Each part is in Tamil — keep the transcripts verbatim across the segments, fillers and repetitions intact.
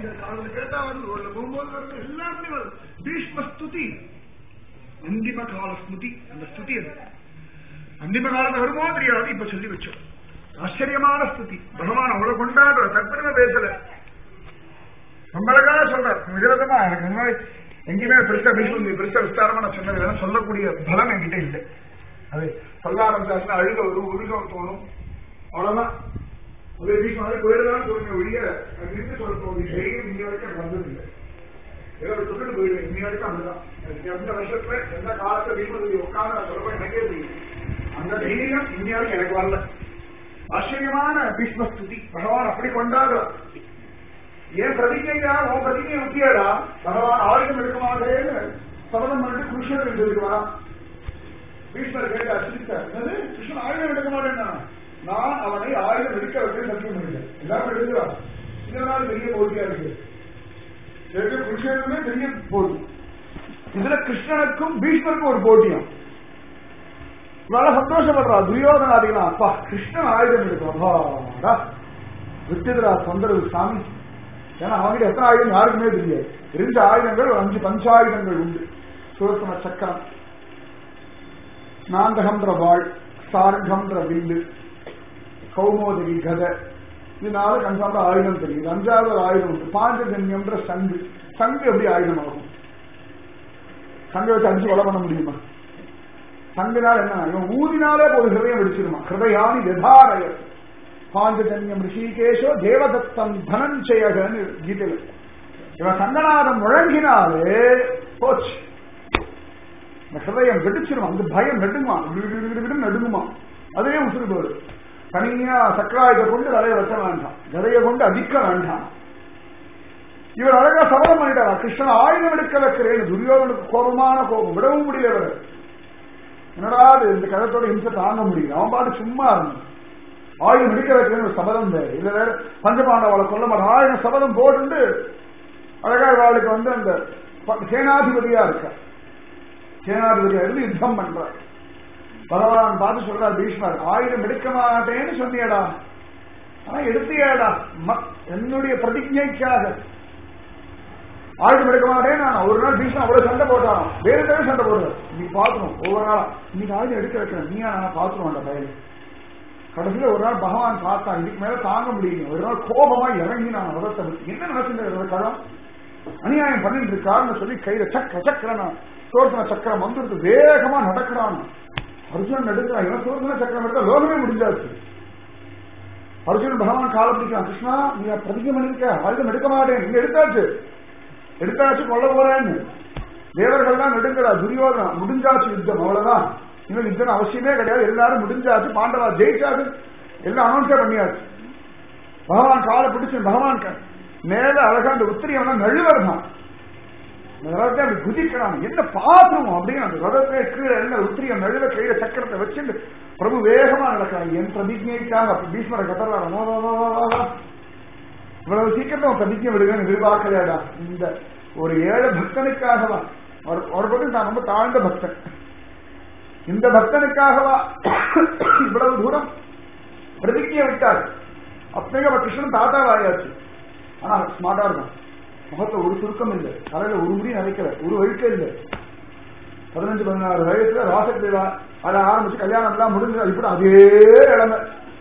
காதல கேட்டா வருது, ரோட்ல போகும்போது வருது, எல்லாருமே வருது. பீஷ்ம ஸ்துதி அந்திம கால ஸ்மிருதி. அந்த ஸ்துதி அது அந்திம காலத்தை வருமோ தெரியாது, இப்ப சொல்லி வச்சோம். ஆச்சரியமான ஸ்துதி. பகவான் அவ்வளவு கொண்டாடுற தற்பெருமை பேசல, ரொம்ப அழகாக சொல்றார். விதவிதமா எனக்கு இந்த மாதிரி எங்கேயுமே பெருசா பீஷ்ம பெருசா விஸ்தாரமா நான் சொன்னது சொல்லக்கூடிய பலம் என்கிட்ட இல்லை. அது சொல்ல ஆரம்பிச்சாச்சுன்னா அழுக ஒரு உருகம் தோணும், அவ்வளவுதான். ஒரு பீஷ்மாவே போயிடுதான் தோணுங்க ஒழிய இருந்து சொல்ல தோணுது. தைரியம் இங்க வரைக்கும் வந்ததில்லை. ஏதோ சொல்லிட்டு போயிடுவேன். இன்னி வரைக்கும் அப்படிதான். எந்த வருஷத்துல எந்த காலத்துல பீஷ்மதி உட்காந்து நான் சொல்லுவேன் எனக்கே தெரியும். அந்த தைரியம் இன்னி வரைக்கும் எனக்கு வரல. ஆச்சரியமான பீஷ்மஸ்துதி. பகவான் அப்படி கொண்டாடுறார். ஏன் பிரதிஜையா உன் பிரதிஜை முக்கியடா, பகவான் ஆயுதம் எடுக்கமாட்டேன்னு சபதம் பண்ணிட்டு கிருஷ்ணன் சொல்லிடுவா. பீஷ்மர் கேட்டா சிரித்தார், கிருஷ்ணன் ஆயுதம் எடுக்க மாட்டேன்னா நான் அவனை ஆயுதம் எடுக்க வைக்க சத்தியம் பண்ணிட்டேன். எல்லாரும் எடுக்கிறான். இதனால பெரிய போட்டியா இருக்கு. கிருஷ்ணனுமே பெரிய போட்டி. இதுல கிருஷ்ணனுக்கும் பீஷ்மருக்கும் ஒரு போட்டியும். இவ்வளவு சந்தோஷப்படுறா துரியோதனாதிகளா. அப்பா கிருஷ்ணன் ஆயுதம் எடுக்கிறா, விட்டுதுரா தொந்தரவு சாமி. ஏன்னா அவங்கிட்ட எத்தனை ஆயுதம் யாருக்குமே தெரியாது. இருந்த ஆயுதங்கள் ஒரு அஞ்சு பஞ்சாயுதங்கள் உண்டு. சுதர்சன சக்கரம், நாந்தகம்ன்ற வாழ், சார்கம்ன்ற வில்லு, கௌமோதகி கதை, இதனால கன்ஃபார்ம் ஆயுதம் தெரியுது. அஞ்சாவது ஒரு ஆயுதம் உண்டு, பாஞ்சஜன்யம்ன்ற சங்கு. சங்கு எப்படி ஆயுதம் ஆகும்? சங்கை வச்சு அடிச்சு கொலை பண்ண முடியுமா? சங்குனால என்ன, இவன் ஊதினாலே போது ஹிருதயம் வெடிச்சிருமா. ஹிருதயானி யதாரய பாஞ்சஜன்யம் ரிஷிகேஷோ தேவதத்தம் தனஞ்சயகன்னு கீதையில. இவன் சங்கநாதம் முழங்கினாலே போச்சு, ஹிருதயம் வெடிச்சிருமா. அந்த பயம் நடுங்குமா, நடுங்குமா. அதே உசுறு போடு. தனியா சக்கராயத்தை கொண்டு தலையை வைக்க வேண்டாம், கதையை கொண்டு அதிக்க வேண்டாம். இவர் அழகா சபதம் பண்ணிட்டாரா, கிருஷ்ணன் ஆயுதம் எடுக்க வைக்கிறேன். துரியோதனுக்கு கோபமான கோபம், விடவும் முடியல. என்னடாது இந்த கதத்தோட இம்சை தாங்க முடியல. அவன் பாட்டு சும்மா இருந்தான். ஆயுதம் எடுக்க வைக்கிறேன்னு ஒரு சபதம் வேறு. இதுல வேற பஞ்சபாண்டவாளை கொல்ல மாட்டான். ஆயுதம் சபதம் போட்டு அழகா இவாளுக்கு வந்து அந்த சேனாதிபதியா இருக்க, சேனாதிபதியா இருந்து யுத்தம் பண்றார். பகவான் பார்த்து சொல்றார், பீஷ்மர் ஆயுதம் எடுக்க மாட்டேன்னு சொன்னியடா, ஆனா எடுத்தியாடா. என்னுடைய பிரதிஜைக்காக ஆயுதம் எடுக்க மாட்டேன். நான் ஒரு நாள் பீஷ்மர் அவ்வளவு சண்டை போட்டான், வேற தடவை சண்டை போடுறார். நீ பாத்துரும் ஒவ்வொரு நாளா இன்னைக்கு ஆயுதம் எடுக்க வைக்கிறேன், நீயா நான் பாத்துருவோம் அந்த பையன். கடைசியில ஒரு நாள் பகவான் பார்த்தான், இதுக்கு மேல தாங்க முடியுங்க. ஒரு நாள் கோபமா இறங்கி நான் விரத்தை என்ன நடக்குது கடம் அநியாயம் பண்ணிட்டு இருக்காருன்னு சொல்லி கையில சக்கர சக்கரனா சோர்சன சக்கரம் வந்துருக்கு, வேகமா நடக்கிறான். அர்ஜுனன் எடுக்கிறான். இவன் சோர்சன சக்கரம் எடுத்தா லோகமே முடிஞ்சாச்சு. அர்ஜுனன் பகவான் கால பிடிக்கிறான், கிருஷ்ணா நீ பிரதிஜை பண்ணிருக்க, ஆயுதம் எடுக்க மாட்டேன். நீங்க எடுத்தாச்சு எடுத்தாச்சு கொல்ல போறேன்னு. தேவர்கள் தான் நெடுங்கடா, துரியோதனா முடிஞ்சாச்சு யுத்தம், அவ்வளவுதான். இன்னும் யுத்தம் அவசியமே கிடையாது, எல்லாரும் முடிஞ்சாச்சு, பாண்டவா ஜெயிச்சாச்சு, எல்லாம் அனௌன்ஸே பண்ணியாச்சு. பகவான் காலை பிடிச்சு பகவான் மேல அழகா அந்த உத்திரியவன நழுவர் தான் அப்படி குதிக்கிறான். என்ன பாத்துருவோம் அப்படின்னு அந்த ரதத்தை கீழே என்ன உத்திரியம் நழுவ கையில சக்கரத்தை வச்சுட்டு பிரபு வேகமா நடக்கிறான். என் பிரதிஜைக்காக பீஷ்மரை கத்துறாங்க, இவ்வளவு சீக்கிரம் பிரதிஜை விடுங்கன்னு எதிர்பார்க்கலையாடா. இந்த ஒரு ஏழை பக்தனுக்காகவா, ஒரு பக்கம் நான் ரொம்ப தாழ்ந்த பக்தன், இந்த பக்தனுக்காகவா இவ்வளவு தூரம் பிரதிஜையை விட்டார். அப்படியே கிருஷ்ணன் தாத்தாவாயாச்சு. ஆனா ஸ்மார்ட்டா இருக்கான். முகத்துல ஒரு சுருக்கம் இல்லை, தலையில ஒரு முடி நினைக்கல, ஒரு வழுக்க இல்லை. பதினஞ்சு பதினாறு வயசுல ராசக்ரீடா அதை ஆரம்பிச்சு கல்யாணம் எல்லாம் முடிஞ்சு இப்படி அதே இளமை.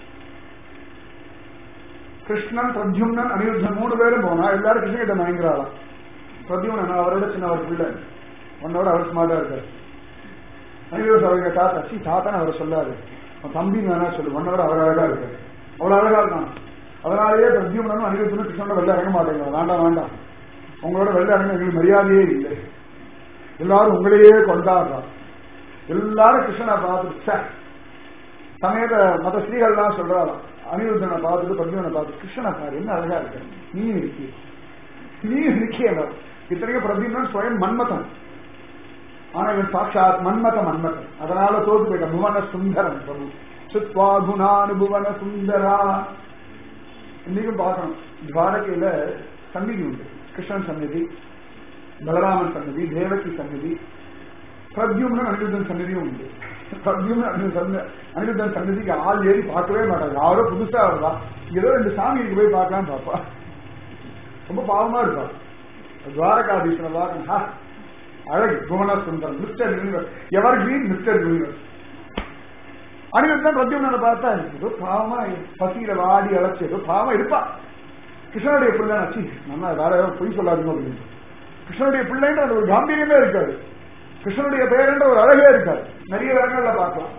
கிருஷ்ணன் பிரத்யும்னன் அனிருத்தன் மூணு பேரும் போனா எல்லாரும் கிருஷ்ணன் கிட்ட மயங்கிறாளாம். பிரத்யும்னன் அவரோட சின்ன அவர் பிள்ளை, உன்னோட அவர் ஸ்மார்ட்டா இருக்காரு. அனிருத்தன் அவருக்கு தாத்தா சி தாத்தான்னு அவரை சொல்லாரு, தம்பின்னு வேணா சொல்லு, உன்னோட அவர் அழகா இருக்காரு, அவ்வளவு அழகா இருக்கான். அதனாலேயே பிரத்யும்னனும் அனிருத்தனும் கிருஷ்ணனோட வெளில இறங்க மாட்டேங்கிறாங்க. வேண்டாம் வேண்டாம், உங்களோட வெளில இறங்க எங்களுக்கு மரியாதையே இல்லை, எல்லாரும் உங்களையே கொண்டாடுறான். எல்லாரும் கிருஷ்ணனை பார்த்துட்டு சமயத்தை மற்ற ஸ்ரீகள்லாம் சொல்றாராம். அனிருத்தனை பார்த்துட்டு பிரத்யும்னனை பார்த்து கிருஷ்ணனை பாரு என்ன அழகா இருக்க, நீ இருக்கிய நீ இருக்கிய. இத்தனைக்கும் பிரத்யும்னன் ஸ்வயம் மன்மதன், ஆனா இவன் சாட்சாத் மன்மத மன்மதன். அதனால தோத்து போயிட்டான். புவன சுந்தரன் பிரபு சுத்வா குணானுபுவன சுந்தரா. இன்னைக்கும் பார்க்கணும், துவாரகையில சந்நிதி உண்டு. கிருஷ்ணன் சந்நிதி, பலராமன் சந்நிதி, தேவகி சந்நிதி, பிரத்யும்னன் அனிருத்தன் சந்நிதியும் உண்டு. பிரத்யும்னன் அனிருத்தன் சந்நிதிக்கு ஆள் ஏறி பார்க்கவே மாட்டாங்க. யாரோ புதுசா வருதா, ஏதோ ரெண்டு சாமிக்கு போய் பார்க்கலாம் பார்ப்பா. ரொம்ப பாவமா இருப்பார். துவாரகாதீஸ்வரர் வாக்கா அழகு புவன சுந்தரம் mister universe, evergreen mister universe. Aniruddhan பிரத்யும்னனை பார்த்தா ஏதோ பாவமா பசியில வாடி அழைச்சி ஏதோ பாவமா இருப்பா. கிருஷ்ணனுடைய பிள்ளை ஆச்சு நம்ம வேற ஏதோ பொய் சொல்லாதுங்க அப்படின்னு. கிருஷ்ணனுடைய பிள்ளைன்ற அந்த ஒரு காம்பீரியமே இருக்காது, கிருஷ்ணனுடைய பெயர்ன்ற ஒரு அழகே இருக்காது. நிறைய இடங்கள்ல பார்க்கலாம்.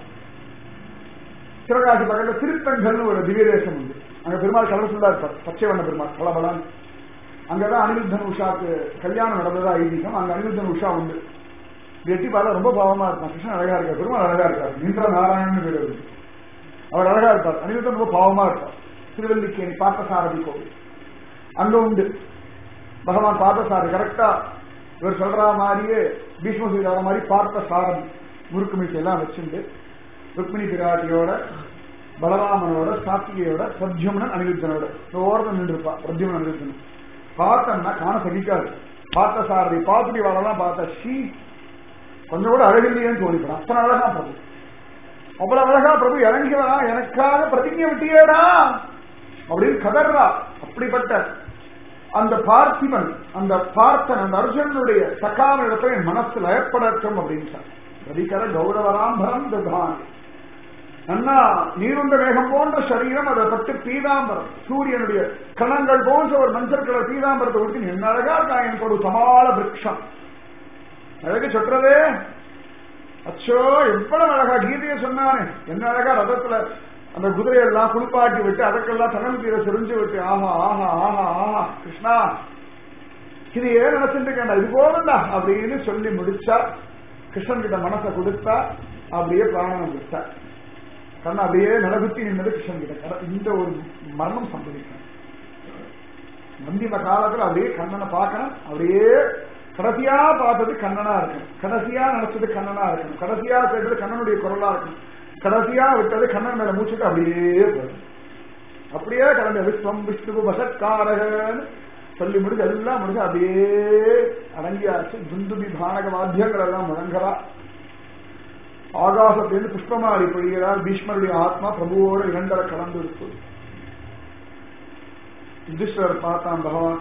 சிவகாசி பக்கத்துல திருத்தங்கல்னு ஒரு திவ்ய தேசம் உண்டு. அங்க பெருமாள் கலர்ஃபுல்லா இருப்பார், பச்சை வண்ண பெருமாள் கலபலான். அங்கதான் அனிருத்தன் உஷாக்கு கல்யாணம் நடந்ததா ஐதீகம். அங்க அனிருத்தன் உஷா உண்டு. எட்டி பார்த்தா ரொம்ப பாவமா இருப்பான். கிருஷ்ணன் அழகா இருக்கார், பெருமாள் அழகா இருக்கார். நின்ற நாராயணன் பேர் அவர் அழகா இருப்பார். அனிருத்தன் ரொம்ப பாவமா இருப்பார். திருவல்லிக்கேணி பார்த்தசாரதி கோவில் அங்க உண்டு. பகவான் பார்த்தசாரதி கரெக்டா இவர் சொல்ற மாதிரியே பீஷ்மசூரி வர மாதிரி பார்த்த சாரதி முறுக்கு மீட்டு எல்லாம் வச்சுண்டு ருக்மிணி பிராட்டியோட பலராமனோட சாத்திகையோட பிரத்யும்னன் அனிருத்தனோட ஓரத்தில் நின்று இருப்பா. பிரத்யும்னன் அனிருத்தன் பார்த்தோம்னா காண சகிக்காது. பார்த்த சாரதி பார்த்துட்டு வரலாம் பார்த்தா ஷீ கொஞ்சம் கூட அழகில்லையேன்னு தோணிப்படும். அத்தனை அழகா பிரபு, அவ்வளவு அழகா பிரபு இறங்கி வரா, எனக்காக பிரதிஜை விட்டியேடா அப்படின்னு கதர்றா. அப்படிப்பட்ட அந்த பார்த்திபன், அந்த பார்த்தன், அந்த அர்ஜுனனுடைய சகாம இடத்துல என் மனசு லயப்படட்டும் அப்படின்னு ரதிகர கௌரவராம்பரம் ததான். அண்ணா நீருண்ட வேகம் போன்ற சரீரம், அதை பட்டு பீதாம்பரம் சூரியனுடைய கணங்கள் போன்ற ஒரு மஞ்சள் கலர் பீதாம்பரத்தை கொடுத்து என்ன அழகா இருக்கா எனக்கு ஒரு சமாள விரக்ஷம். அழகு சொல்றதே அச்சோ எவ்வளவு அழகா கீதையை சொன்னானே. என்ன அழகா ரதத்துல அந்த குதிரையெல்லாம் குளிப்பாட்டி விட்டு அதற்கெல்லாம் தனல் தீர செறிஞ்சு விட்டு ஆஹா ஆஹா ஆஹா ஆஹா கிருஷ்ணா இது ஏன் நினைச்சிருக்கேன்டா இது போகண்டா அப்படின்னு சொல்லி முடிச்சா. கிருஷ்ணன் கிட்ட மனசை கொடுத்தா அப்படியே பிராணம் கொடுத்தா. கண்ணன் அப்படியே நிலகுத்தி நின்றது கிருஷ்ணன் கிட்ட. இந்த ஒரு மரணம் சம்பவிக்கணும். நந்திம காலத்துல அப்படியே கண்ணனை பார்க்கணும். அப்படியே கடைசியா பார்த்தது கண்ணனா இருக்கணும், கடைசியா நினைச்சது கண்ணனா இருக்கணும், கடைசியா கேட்டது கண்ணனுடைய குரலா இருக்கணும், கடைசியா விட்டது கண்ணன் மேல மூச்சுட்டு அப்படியே போயிடும். அப்படியே கிளம்ப விஸ்வம் விஷ்ணு வசத்காரகன்னு சொல்லி முடிஞ்சு எல்லாம் முடிஞ்சு அப்படியே அடங்கியாச்சு. துந்துபி பானக வாத்தியங்கள் எல்லாம் முழங்கலா. ஆகாசத்திலிருந்து புஷ்பமாடி பொழிகிறார். பீஷ்மருடைய ஆத்மா பிரபுவோடு இரண்டரை கலந்து இருக்கு. யுதிஷ்டர் பார்த்தான் பகவான்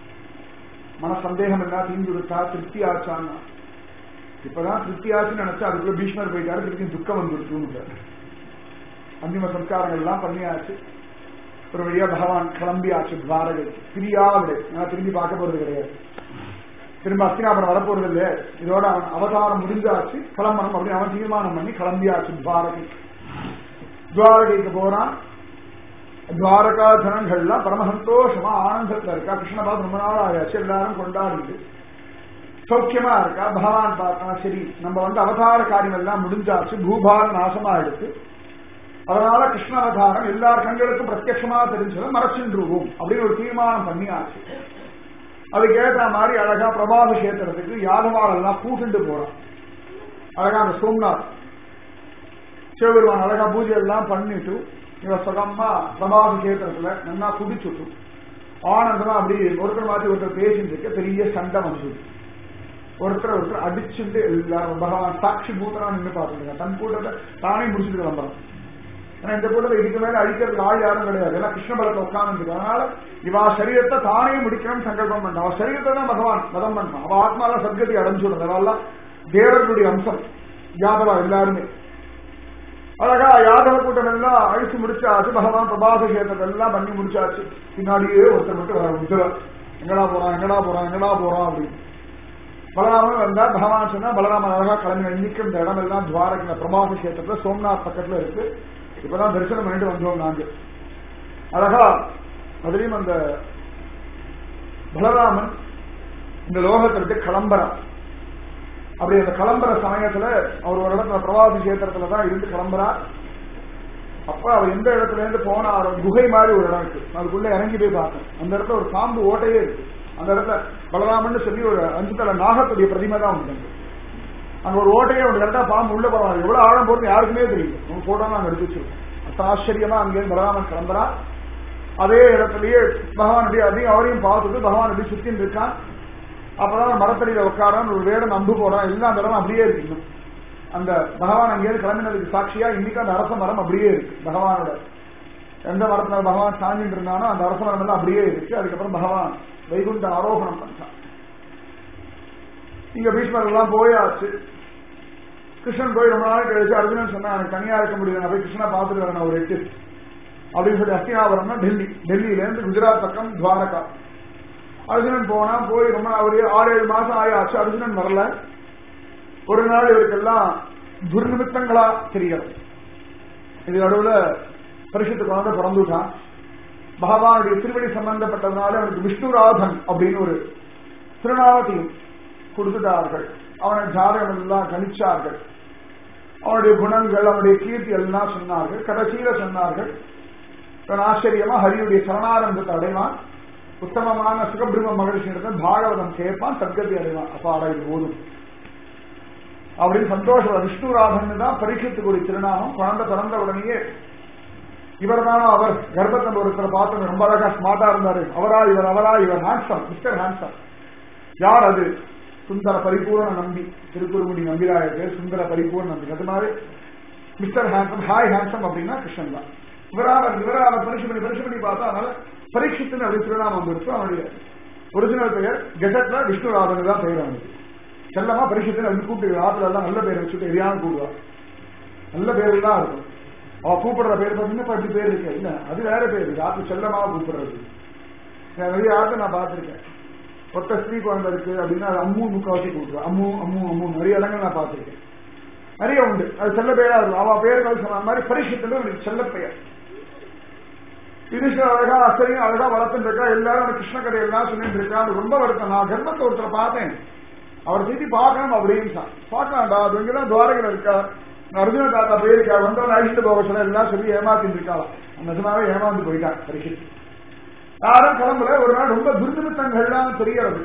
மன சந்தேகம் எல்லாம் தீர்ந்து விட்டா, திருப்தி ஆச்சான்னா. இப்பதான் திருப்தி ஆச்சுன்னு நினைச்சா அதுக்குள்ள பீஷ்மர் போயிட்டாரு, திருப்பி துக்கம் வந்துருச்சுன்னு. அந்திம சம்ஸ்காரங்கள் எல்லாம் பண்ணியாச்சு. ஒரு வழியா பகவான் கிளம்பியாச்சு துவாரகை. பிரியா விட நான் திரும்பி பார்க்க போறது கிடையாது, திரும்ப அஸ்தினாபுரம் வரப்போறது இல்லையே, இதோட அவன் அவதாரம் முடிஞ்சாச்சு கிளம்பணும் அப்படின்னு அவன் தீர்மானம் பண்ணி கிளம்பியாச்சு துவாரகை. துவாரகைக்கு போறான். துவாரகா ஜனங்கள்லாம் பரம சந்தோஷமா ஆனந்தத்துல இருக்கா. கிருஷ்ணபாத் ரொம்ப நாள் ஆயாச்சு, எல்லாரும் கொண்டாடிட்டு சௌக்கியமா இருக்கா. பகவான் பார்த்தா சரி நம்ம வந்து அவதார காரியம் எல்லாம் முடிஞ்சாச்சு, பூபால நாசமா எடுத்து அதனால கிருஷ்ண அவதாரம் எல்லார் கண்களுக்கும் பிரத்யட்சமா தெரிஞ்சதை மறைச்சின்றுவோம் அப்படின்னு ஒரு தீர்மானம் பண்ணியாச்சு. அதுக்கு ஏற்ற மாதிரி அழகா பிரபாபிஷேகத்துக்கு யாதவாள் எல்லாம் கூட்டுண்டு போறான். அழகா அந்த சோம்நாத் சிவபெருமான் அழகா பூஜை எல்லாம் பண்ணிட்டு இவ சுகமா பிரபாபிஷேகத்துல நல்லா குடிச்சுட்டு ஆனந்தமா அப்படி ஒருத்தர் மாதிரி ஒருத்தர் பேசிட்டு இருக்க பெரிய சண்டை வந்து ஒருத்தர் ஒருத்தர் அடிச்சுட்டு எல்லாரும் பகவான் சாட்சி பூத்தனா நின்று பார்த்துருக்காங்க. தன் கூட்டத்தை தானே முடிச்சுட்டு கிளம்புறான். ஏன்னா இந்த கூட்டத்தை இதுக்கு மேல அழிக்கிறதுக்கு ஆள் யாரும் கிடையாது, எல்லாம் கிருஷ்ண பலத்தை உட்கார்ந்து. அதனால இவா சரீரத்தை தானே முடிக்கணும்னு சங்கல்பம் பண்ணான். அவன் சரீரத்தை தான் பகவான் வதம் பண்ணான். அவ ஆத்மால சத்கதி அடைஞ்சுடும். அதெல்லாம் தேவர்களுடைய அம்சம் யாதவா எல்லாருமே. அழகா யாதவ கூட்டம் எல்லாம் அழிச்சு முடிச்சாச்சு. பகவான் பிரபாபிஷேகத்தை எல்லாம் பண்ணி முடிச்சாச்சு. பின்னாடியே ஒருத்தர் மட்டும் வர முடிச்சல எங்கடா போறான் எங்கடா போறான் எங்கடா போறான் அப்படின்னு. பலராமன் வந்தா பகவான் சொன்னா பலராமன் அழகா கிளம்பி இன்னைக்கு இந்த இடம் எல்லாம் துவாரக பிரபாபிஷேகத்துல சோம்நாத் பக்கத்துல இருக்கு. இப்பதான் தரிசனம் பண்ணிட்டு வந்தோம் நாங்க. அழகா அதுலயும் அந்த பலராமன் இந்த லோகத்திற்கு கிளம்புறான். அப்படி அந்த கிளம்புற சமயத்துல அவர் ஒரு இடத்துல பிரவாசி கஷேத்திரத்துலதான் இருந்து கிளம்புறார். அப்ப அவர் எந்த இடத்துல இருந்து போனா குகை மாதிரி ஒரு இடம் இருக்கு, அதுக்குள்ள இறங்கி போய் பார்த்தேன். அந்த இடத்துல ஒரு பாம்பு ஓட்டையே இருக்கு. அந்த இடத்துல பலராமன் சொல்லி ஒரு அஞ்சு தலை நாகத்துடைய பிரதிமை தான் உண்டு. அங்க ஒரு ஓட்டையே ஒரு கரெக்டா பாம்பு உள்ள போறாங்க. எவ்வளவு ஆழம் போறது யாருக்குமே தெரியும். நம்ம போட்டோ நாங்க எடுத்து வச்சிருக்கோம். அத்த ஆச்சரியமா அங்கேருந்து பலராமன் கிளம்புறா. அதே இடத்துலயே பகவான் அதையும் அவரையும் பார்த்துட்டு பகவான் அப்படி சுத்தின்னு இருக்கான். அப்பதான் மரத்தடியில உட்காரான். ஒரு வேடம் அம்பு போறான். எல்லாம் அந்த இடம் அப்படியே இருக்கு. அந்த பகவான் அங்கேயிருந்து கிளம்பினதுக்கு சாட்சியா இன்னைக்கு அந்த அரச மரம் அப்படியே இருக்கு. பகவானோட எந்த மரத்துல பகவான் சாஞ்சிட்டு இருந்தானோ அந்த அரச மரம் எல்லாம் அப்படியே இருக்கு. அதுக்கப்புறம் பகவான் வைகுண்ட ஆரோகணம் பண்ணான். இங்க பீஷ்மர் எல்லாம் போயாச்சு. கிருஷ்ணன் போய் ரொம்ப நாள் கழிச்சு அர்ஜுனன் சொன்னா எனக்கு தனியா இருக்க முடியல, நான் போய் கிருஷ்ணனை பார்த்துட்டு வரேன் ஒரு எட்டு அப்படின்னு சொல்லி அஸ்தினாபுரம்னா டெல்லி, டெல்லியில இருந்து குஜராத் பக்கம் துவாரகா. அர்ஜுனன் போனா போய் ரொம்ப ஒரு ஆறு ஏழு மாசம் ஆயாச்சு. அர்ஜுனன் வரல. ஒரு நாள் இவருக்கெல்லாம் துர்நிமித்தங்களா தெரியும். இது நடுவுல பரிசுத்துக்கு வந்து பிறந்துட்டான். பகவானுடைய திருவடி சம்பந்தப்பட்டதுனால அவனுக்கு விஷ்ணுராதன் அப்படின்னு ஒரு திருநாமத்தையும் கொடுத்துட்டார்கள். அவனை ஜாதகம் எல்லாம் கணிச்சார்கள். அவனுடைய குணங்கள் அவனுடைய கீர்த்தி எல்லாம் சொன்னார்கள். கடைசியில சொன்னார்கள் ஆச்சரியமா ஹரியுடைய சரணாரந்தத்தை அடைவான், உத்தமமான சுகபிரம்ம மகிழ்ச்சியிடத்தில் பாகவதம் கேட்பான், சத்கதி அடைவான். அப்ப அடைவு போதும் அப்படின்னு சந்தோஷம். விஷ்ணுராதன் தான் பரீட்சித்துக்குரிய திருநாமம். குழந்தை பிறந்த உடனேயே இவர் தானோ அவர் கர்ப்பத்தை ஒருத்தரை பார்த்து ரொம்ப அழகா ஸ்மார்ட்டா இருந்தாரு, அவரா இவர் அவரா இவர் ஹேண்ட்ஸம் மிஸ்டர் ஹேண்ட்ஸம். யார் அது? சுந்தர பரிபூர்ண நம்பி, திருக்குறுங்குடி நம்பிராயர் பேர் சுந்தர பரிபூர்ண நம்பி. அது மாதிரி மிஸ்டர் ஹேண்ட்ஸம், ஹாய் ஹேண்ட்ஸம் அப்படின்னா கிருஷ்ணன் தான். இவராக இவராக பரிசு பண்ணி பரிசு பண்ணி பார்த்தா அதனால பரீட்சித்துன்னு அப்படி திருநாமம் வந்துருச்சு. அவனுடைய ஒரிஜினல் பெயர் கெசட்ல விஷ்ணுராதன் தான் பெயர். அவனுக்கு செல்லமா பரீட்சித்துன்னு அப்படி கூப்பிட்டு ஆத்துல எல்லாம் நல்ல பேர் வச்சுட்டு எரியான்னு கூடுவா. நல்ல பேர் தான் இருக்கும். அவ கூப்பிடுற பேர் பார்த்தீங்கன்னா அப்படி பேர் இருக்கு இல்ல, அது வேற பேர். ஆத்து செல்லமாக கூப்பிடுறது நிறைய ஆத்து நான் பார்த்திருக்கேன். ஒத்த ஸ்ரீ குழந்தை இருக்கு அப்படின்னா அது அம்மு முக்காவசி கூப்பிடுவேன். அம்மு அம்மு அம்மு நிறைய இடங்கள் நான் பார்த்திருக்கேன். நிறைய உண்டு. அது செல்ல பெயரா இருக்கும். அவ பெயர்கள் சொன்ன மாதிரி பரீட்சித்துல செல்ல பெயர். யுதிஷ்டர் அழகா ஆச்சரியம் அழகா வளர்த்துட்டு இருக்கா. எல்லாரும் கிருஷ்ண கதையெல்லாம் சொல்லிட்டு இருக்கா. அது ரொம்ப வருத்தம். நான் கர்ப்பத்தை ஒருத்தரை பார்த்தேன், அவர் திருப்பி பார்க்கணும் அப்படின்னு பார்க்கலாம்டா. அது இங்கதான் துவாரகையில் இருக்கா, அர்ஜுன தாத்தா போயிருக்கா, வந்தவன் அழிச்சுட்டு போக சொல்ல எல்லாம் சொல்லி ஏமாத்திட்டு இருக்காளாம். நிஜமாவே ஏமாந்து போயிட்டான் பரீட்சித்து. யாரும் கிளம்புல. ஒரு நாள் ரொம்ப துர்நிமித்தங்கள்லாம் தெரியறது.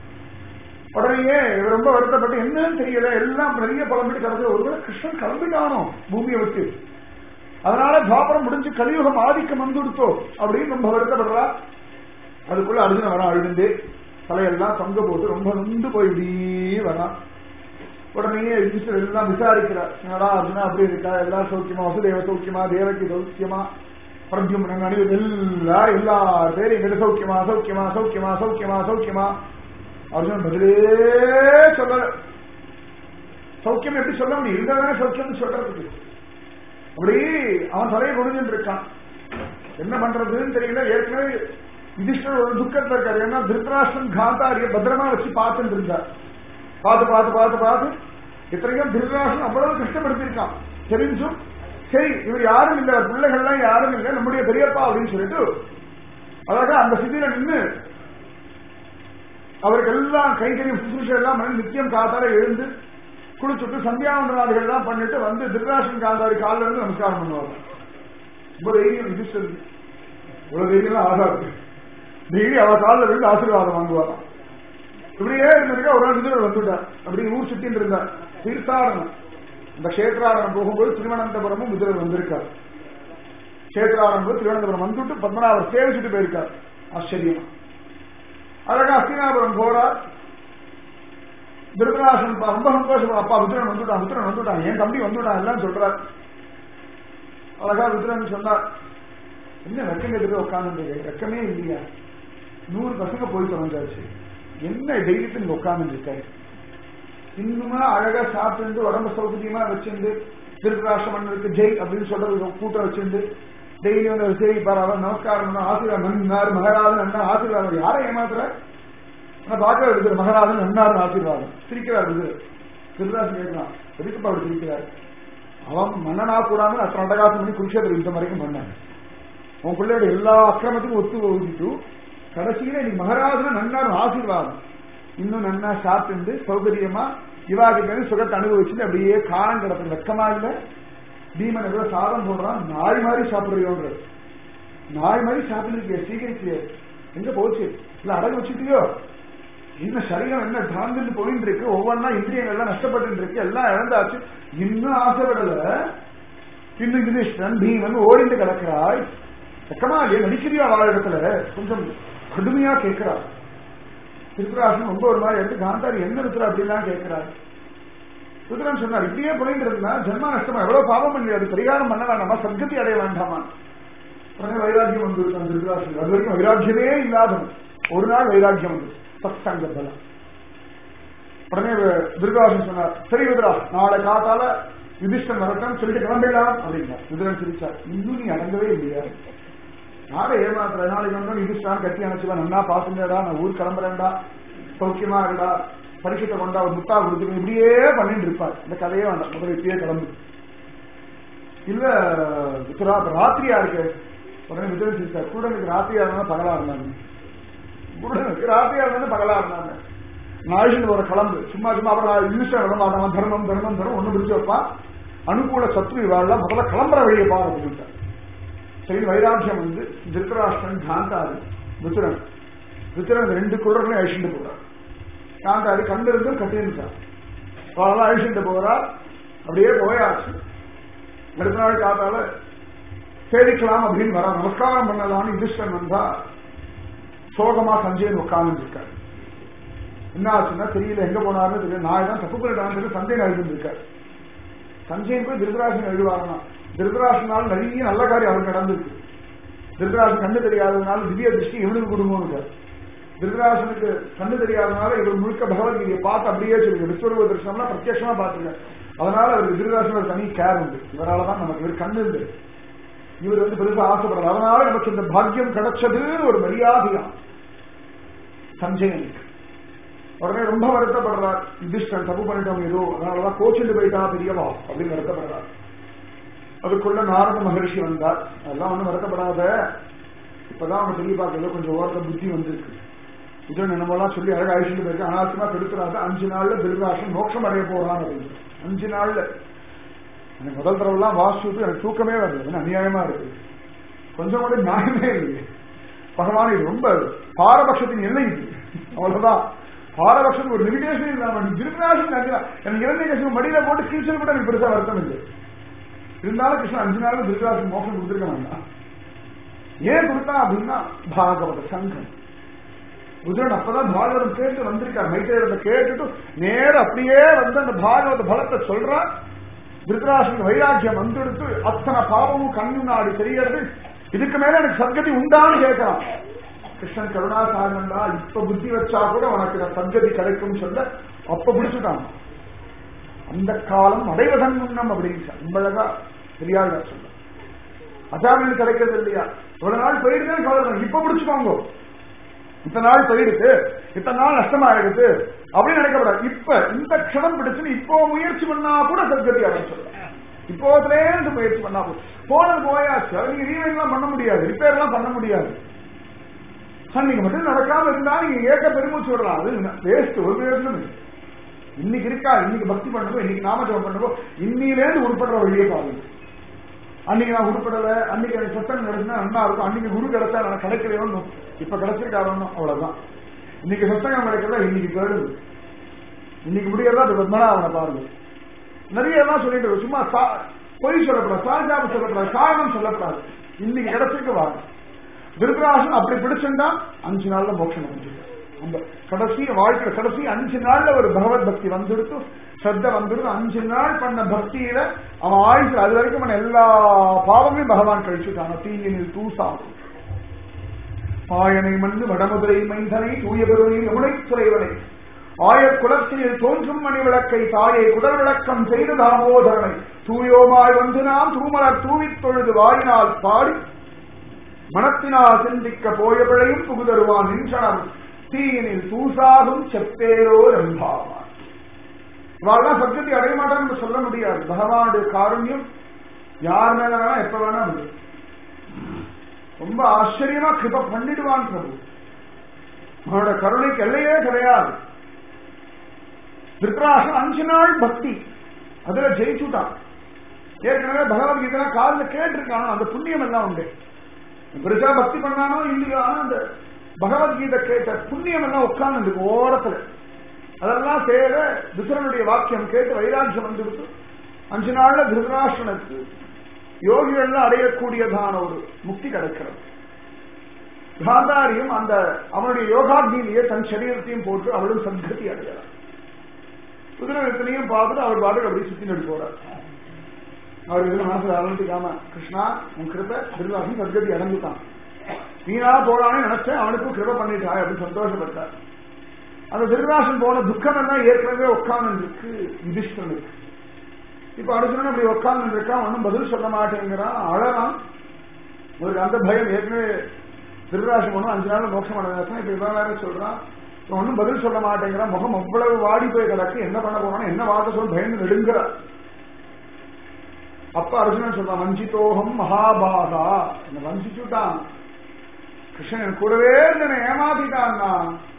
உடனே ரொம்ப வருத்தப்பட்டு என்னன்னு தெரியல, எல்லாம் நிறைய புலம்பிட்டு கிடந்து ஒருவேளை கிருஷ்ணன் கிளம்பிட்டானோ பூமியை விட்டு, அதனால துவாபரம் முடிஞ்சு கலியுகம் ஆதிக்கம் வந்துடுத்தோ அப்படின்னு ரொம்ப வருத்தப்படுறா. அதுக்குள்ள அர்ஜுன வரான். அழுந்து தலையெல்லாம் தொங்க போட்டு ரொம்ப நொந்து போய் இப்படி வரான். உடனே எல்லாம் விசாரிக்கிறார். என்னடா அர்ஜுனா அப்படி இருக்கா, எல்லாம் சௌக்கியமா, வசுதேவ சௌக்கியமா, தேவகி சௌக்கியமா, பிரத்யும்னன் அணிவு எல்லாம் எல்லா பேரும் எங்கிட்ட சௌக்கியமா சௌக்கியமா சௌக்கியமா சௌக்கியமா சௌக்கியமா. அர்ஜுனன் பதிலே சொல்ல. சௌக்கியம் எப்படி சொல்ல முடியும்? இருந்தாதானே சௌக்கியம் சொல்றதுக்கு. அப்படி அவன் தலையை கொடுத்துட்டு இருக்கான். என்ன பண்றதுன்னு தெரியல. ஏற்கனவே யுதிஷ்டர் ஒரு துக்கத்துல இருக்காரு. ஏன்னா திருதராஷ்டிரன் காந்தாரிய பத்திரமா வச்சு பார்த்துட்டு இருந்தார். பார்த்து பார்த்து பார்த்து பார்த்து இத்தனைக்கும் திருதராஷ்டிரன் அவ்வளவு கஷ்டப்படுத்திருக்கான். தெரிஞ்சும் சரி இவர் யாரும் இல்லை, பிள்ளைகள்லாம் யாரும் இல்லை, நம்முடைய பெரியப்பா அப்படின்னு சொல்லிட்டு அழகா அந்த சிதியில நின்று அவருக்கு எல்லாம் கைகரியும் சுசுஷம் எல்லாம் நித்தியம் காத்தால எழுந்து குளிச்சுட்டு சந்தியாவந்தனாதிகள் எல்லாம் பண்ணிட்டு வந்து திருதராஷ்டிரன் காந்தாரி காலில் இருந்து நமஸ்காரம் பண்ணுவாங்க. ரொம்ப தைரியம் யுதிஷ்டர். இவ்வளவு தைரியம் ஆகாது. டெய்லி அவ காலில் இருந்து ஆசீர்வாதம் வாங்குவாராம். இப்படியே இருந்திருக்கா. ஒரு நாள் விஜயர் வந்துட்டார். அப்படி ஊர் சுத்தின்னு இருந்தார். தீர்த்தாடனம் இந்த கஷேத்ராடனம் போகும்போது திருவனந்தபுரமும் விஜயர் வந்திருக்கார். கஷேத்ராடனம் போது திருவனந்தபுரம் வந்துட்டு பத்மநாபர் சேவிச்சுட்டு போயிருக்கார். ஆச்சரியமா அழகா அஸ்தினாபுரம் போறார். திருதராஷ்டிரன் ரொம்ப சந்தோஷம். அப்பா விஜயன் வந்துட்டான், விஜயன் வந்துட்டான், என் தம்பி வந்துட்டான் எல்லாம் சொல்றார். அழகா விஜயன் சொன்னார், என்ன வெக்கம் கேட்டு உட்காந்து வெக்கமே இல்லையா? நூறு பசங்க போய் தொலைஞ்சாச்சு, என்ன டெய்லிக்கு நீங்க உட்கார்ந்து இருக்காரு? இன்னுமா அழகா சாப்பிட்டு உடம்பு சௌகரியமா வச்சிருந்து திருதராஷ்டிரமன்னருக்கு ஜெய் அப்படின்னு சொல்றது கூட்டம் வச்சிருந்து டெய்லி வந்து ஜெய் பரவாயில்ல நமஸ்காரம் ஆசீர்வாதம் நன்னார் மகராஜன் அண்ணா ஆசீர்வாதம். யாரை ஏமாத்துற? ஆனா பார்க்க இருக்கிற மகராஜன் நன்னார் ஆசீர்வாதம். சிரிக்கிறார் விஜய். திருதராஷ்டிரன் கேட்கலாம், எதுக்குப்பா அப்படி சிரிக்கிறார்? அவன் மன்னனா கூடாமல் அத்தனை அட்டகாசம் பண்ணி குருஷேத்திர யுத்தம் வரைக்கும் பண்ணாங்க. உன் பிள்ளையோட எல்லா அக்கிரமத்துக்கும் ஒத்து ஒதுக்கிட்டு கடைசியில நீ மகராஜன நன்னார் ஆசீர்வாதம். இன்னும் நன்னா சாப்பிட்டு சௌகரியமா இவாகிட்ட சுகத்தை அனுபவிச்சுட்டு அப்படியே காலம் கிடப்பு வெக்கமா இல்ல. பீமன் ஏதோ சாதம் போடுறான், நாய் மாதிரி சாப்பிடுறியோன்ற. நாய் மாதிரி சாப்பிட்டு சீக்கிரிச்சிய எங்க போச்சு? இல்ல அடகு வச்சுட்டியோ? இன்னும் சரீரம் என்ன தாழ்ந்து போயிட்டு இருக்கு, ஒவ்வொன்னா இந்திரியங்கள் எல்லாம் நஷ்டப்பட்டு இருக்கு, எல்லாம் இழந்தாச்சு, இன்னும் ஆசைப்படல. இன்னும் யுதிஷ்டன் பீமன் ஓடிந்து கிடக்கிறாய், வெக்கமா இல்லையா? நடிக்கிறியா வாழ இடத்துல? கொஞ்சம் கடுமையா கேட்கிறார். திருதராஷ்டிரன் ரொம்ப ஒரு மாதிரி எடுத்து காந்தாரி என்ன இருக்கிற அப்படின்லாம் கேட்கிறார். ருத்ரன் சொன்னார், இப்படியே போயிட்டு இருந்தா ஜென்மா நஷ்டமா, எவ்வளவு பாவம் பண்ணி அது பரிகாரம் பண்ண வேண்டாமா, சத்கதி அடைய வேண்டாமா? உடனே வைராக்கியம் வந்து திருதராஷ்டிரன். அது வரைக்கும் வைராக்கியமே இல்லாதவன், ஒரு நாள் வைராக்கியம் வந்து சத்சங்க பலம். உடனே திருதராஷ்டிரன் சொன்னார், சரி விதுரா, நாளை காத்தால யுதிஷ்டன் வரட்டும் சொல்லிட்டு கிளம்பிடலாம் அப்படின்னா. விதுரன் சிரிச்சார், இன்னும் நீ அடங்கவே இல்லையா, நாளை ஏமாத்துற நாளைக்கு வந்தோம் யுதிஷ்டான் கட்டி அணைச்சுவா, நன்னா பாத்துங்கடா, நான் ஊர் கிளம்புறேன்டா, சௌக்கியமா இருக்கா, பரிசுத்தை கொண்டா ஒரு முத்தா கொடுத்துக்கணும், இப்படியே பண்ணிட்டு இருப்பார். இந்த கதையே வேண்டாம், முதல்ல இப்படியே கிளம்பு. இல்ல விதுரா ராத்திரியா இருக்கு. உடனே விதுரன் சிரிச்சார், கூடனுக்கு ராத்திரியா இருந்தாலும் பகலா இருந்தாங்க, கூடனுக்கு ராத்திரியா இருந்தாலும் பகலா இருந்தாங்க. நாயுஷன் ஒரு கிளம்பு, சும்மா சும்மா அப்புறம் யுதிஷ்டன் விடமாட்டான், தர்மம் தர்மம் தர்மம் ஒண்ணு பிடிச்சு வைப்பான், அனுகூல சத்ரு வாழலாம், முதல்ல கிளம்புற வழியை பாரு அப்படின்ட்டார். சரி வைராக்கியம் வந்து திருதராஷ்டிரன் காந்தாரி விதுரன் விதுரன் ரெண்டு குரர்களையும் அழிச்சுட்டு போறார். காந்தாரி கண்டு இருந்தும் கட்டிருந்தார், அவெல்லாம் அழிச்சுட்டு போறார். அப்படியே போயாச்சு. அடுத்த நாள் காத்தால சேரிக்கலாம் அப்படின்னு வர, நமஸ்காரம் பண்ணலான்னு யுதிஷ்டன் வந்தா சோகமா சஞ்சயன் உட்கார்ந்து இருக்காரு. என்ன ஆச்சுன்னா தெரியல, எங்க போனாருன்னு தெரியல, நான் தான் தப்பு பண்ணிட்டான்னு சஞ்சயன் எழுதிட்டு இருக்காரு. சஞ்சயன் போய் திருதராஷ்டிரன் எழுதுவாருன்னா, திருதராஷ்டிரனால நிறைய நல்ல காரியம் அவருக்கு நடந்திருக்கு. திருதராஷ்டிரன் கண்ணு தெரியாததுனால திவ்ய திருஷ்டி இவனுக்கு குடும்பம்னு, திருதராஷ்டிரனுக்கு கண்ணு தெரியாதனால இவர் முழுக்க பகவத்கீதையை பார்த்து அப்படியே சொல்லுங்க, விஸ்வரூப தரிசனம்னா பிரத்யட்சமா பார்த்துருக்க, அதனால அவருக்கு திருதராஷ்டிரன் தனி கேர் உண்டு. இவராலதான் நமக்கு இவர் கண்ணு இருந்து இவர் வந்து பெருசா ஆசைப்படுறாரு, அதனால நமக்கு இந்த பாக்கியம் கிடைச்சதுன்னு ஒரு மரியாதையா சஞ்சயனுக்கு. உடனே ரொம்ப வருத்தப்படுறார், யுதிஷ்டன் தப்பு பண்ணிட்டோம் ஏதோ, அதனாலதான் கோச்சிட்டு போயிட்டா பெரியவா அப்படின்னு வருத்தப்படுறார். அதுக்குள்ள நாரத மகர்ஷி வந்தார். அதெல்லாம் ஒன்றும் வருத்தப்படாத, இப்பதான் அவங்க சொல்லி பார்க்கல கொஞ்சம் ஓரத்தை புத்தி வந்திருக்கு, இது நம்மளாம் சொல்லி அழக அழிச்சுட்டு போயிருக்கு, அனாவசியமா கெடுத்துறாங்க, அஞ்சு நாள்ல திருதராஷ்டிரன் மோட்சம் அடைய போறான் அப்படின்னு. அஞ்சு நாள்ல எனக்கு முதல் தடவைலாம் வாசிச்சு எனக்கு தூக்கமே வரல, அநியாயமா இருக்கு, கொஞ்சம் கூட நியாயமே இல்லை. பகவான் இது ரொம்ப பாரபட்சத்தின் எல்லை இது, அவ்வளவுதான். பாரபட்சத்துக்கு ஒரு லிமிடேஷன் இல்லாம திருதராஷ்டிரன் எனக்கு இரண்டு கட்சி மடியில போட்டு கீழ்ச்சல் கூட எனக்கு பெருசா வருத்தம் இல்லை. இருந்தாலும் கிருஷ்ணன் அஞ்சு நாள் திருதராஷ்டிரன் மோட்சம் கொடுத்துருக்க வேண்டாம். ஏன் கொடுத்தா அப்படின்னா பாகவத சங்கம். விதுரன் அப்பதான் பாகவதம் கேட்டு வந்திருக்கார், மைத்திரத்தை கேட்டுட்டு நேர அப்படியே வந்து அந்த பாகவத பலத்தை சொல்றார். திருதராஷ்டிரன் வைராக்கியம் வந்துடுத்து, அத்தனை பாவமும் கண்ணு நாடு தெரியறது, இதுக்கு மேல எனக்கு சத்கதி உண்டான்னு கேட்கலாம். கிருஷ்ணன் கருணாசாரண்டா, இப்ப புத்தி வச்சா கூட உனக்கு சத்கதி கிடைக்கும் சொல்ல அப்ப பிடிச்சுட்டாங்க. அந்த காலம் அடைவதன் முன்னம் அப்படின்னு ரொம்பழகா பெரியார் சொல்ல, அச்சாரனுக்கு கிடைக்கிறது இல்லையா, இவ்வளவு நாள் போயிடுதான் கவலை, இப்ப பிடிச்சுக்கோங்க, இத்தனை நாள் போயிடுது, இத்தனை நாள் நஷ்டமாயிடுது அப்படின்னு நினைக்கப்படாது. இப்ப இந்த க்ஷணம் பிடிச்சுன்னு இப்போ முயற்சி பண்ணா கூட சத்கதி அப்படின்னு சொல்ல, இப்போதுல இருந்து முயற்சி பண்ணா கூட போனது போயாச்சு. நீங்க ரீவைன் எல்லாம் பண்ண முடியாது, ரிப்பேர் எல்லாம் பண்ண முடியாது. நீங்க மட்டும் நடக்காம இருந்தா நீங்க ஏற்க பெருமூச்சு விடலாம், அது வேஸ்ட், ஒரு பிரயோஜனம் இல்லை. இன்னைக்கு இருக்கா, இன்னைக்கு பக்தி பண்ணணும், இன்னைக்கு நாமஜபம் பண்ணணும், இன்னிலேருந்து உருப்படுற வழியே பாருங்க. அன்னைக்கு நான் உருப்படல, அன்னைக்கு எனக்கு சத்தம் நடந்தா நல்லா இருக்கும், அன்னைக்கு குரு கிடைச்சா நான் கிடைக்கலையோன்னு இப்ப கிடைச்சிருக்காரணும், அவ்வளவுதான். இன்னைக்கு சத்தங்கம் கிடைக்கிறதா இன்னைக்கு கேடுது, இன்னைக்கு முடியறதா அது பத்மனா அவனை பாருங்க. நிறைய எல்லாம் சொல்லிட்டு சும்மா பொய் சொல்லப்படாது, சாஜாபு சொல்லப்படாது, காரணம் சொல்லப்படாது, இன்னைக்கு கிடைச்சிருக்கு வாங்க. திருதராஷ்டிரன் அப்படி பிடிச்சிருந்தா அஞ்சு நாள்ல மோட்சம் அடைஞ்சிருக்க. அந்த கடைசி வாழ்க்கை கடைசி அஞ்சு நாள்ல ஒரு பகவத் பக்தி வந்துடுத்து, ஸ்ரத்த வந்துடுத்து, அஞ்சு நாள் பண்ண பக்தியில அவன் ஆயுஷ் அது வரைக்கும் அவன் எல்லா பாவமே பகவான் கழிச்சுட்டான். தீயினில் தூசாகும் பாயனை மண்ணு வடமுதிரை மைந்தனை தூய பெருமையில் யமுனை துறைவனை ஆயர் குலத்தினில் தோன்றும் மணி விளக்கை தாயை குடல் விளக்கம் செய்து தாமோதரனை தூயோமாய் வந்து நாம் தூமலர் தூவித் தொழுது வாயினால் பாடி மனத்தினால் சிந்திக்க போய பிழையும் புகுதருவான் நின்றனர் தீயினில் தூசாகும் செப்பேரோ ரம்பாவான். இவாள்லாம் சத்கதி அடைய மாட்டான்னு சொல்ல முடியாது. பகவானுடைய காருண்யம் யார் மேல வேணா எப்ப வேணா முடியும். ரொம்ப ஆச்சரியமா கிருப பண்ணிடுவான் பிரபு. அவனோட கருணைக்கு எல்லையே கிடையாது. திருதராஷ்டிரன் அஞ்சு நாள் பக்தி அதுல ஜெயிச்சுட்டான். ஏற்கனவே பகவத்கீதை காலில் கேட்டிருக்கானோ அந்த புண்ணியம் எல்லாம் உண்டு. பெருசா பக்தி பண்ணானோ இல்லையோ, ஆனா அந்த பகவத்கீதை கேட்ட புண்ணியம் எல்லாம் உட்கார்ந்து ஓரத்துல அதெல்லாம் சேர துசரனுடைய வாக்கியம் கேட்டு வைராக்கியம் வந்துவிட்டு அஞ்சு நாள்ல திருதராஷ்டிரனுக்கு யோகிகள் அடையக்கூடியதான ஒரு முக்தி கிடைக்கிறது. காந்தாரியும் அந்த அவனுடைய யோகாக்னியிலேயே தன் சரீரத்தையும் போட்டு அவளும் சத்கதி அடையலாம். குதிரையும் பார்த்துட்டு அவர் பாட்டுக்கு அப்படி சுத்தி நடி போறார். அவர் இதுல மனசுல அலட்டிக்காம, கிருஷ்ணா உன் கிருப்ப திருதராஷ்டிரன் சத்கதி அடைஞ்சுட்டான், வீணா போறானே நினைச்சேன், அவனுக்கும் கிருப பண்ணிட்டாய் அப்படின்னு சந்தோஷப்பட்டார். அந்த திருதராசன் போன துக்கம் எல்லாம் ஏற்கனவே உட்கார்ந்து இருக்கு யுதிஷ்டனுக்கு. இப்ப அர்ஜுனன் அப்படி உட்கார்ந்து இருக்கான், ஒன்னும் பதில் சொல்ல மாட்டேங்கிறான், அழறான். ஒரு அந்த பயம் ஏற்கனவே திருதராசன் போனோம் அஞ்சு நாள் மோட்சம் அடைஞ்சான். இப்ப இவன் வேற சொல்றான், ஒன்னும் பதில் சொல்ல மாட்டேங்கிறான், முகம் அவ்வளவு வாடி போய் கிடக்கு, என்ன பண்ண போறான்னு என்ன வார்த்தை சொல்ல பயந்து நெடுங்கிறார். அப்ப அர்ஜுனன் சொல்றான், வஞ்சிதோகம் மகாபாகா, என்ன வஞ்சிச்சுட்டான் கிருஷ்ணன், கூடவே இருந்த ஏமாத்திட்டான்னா,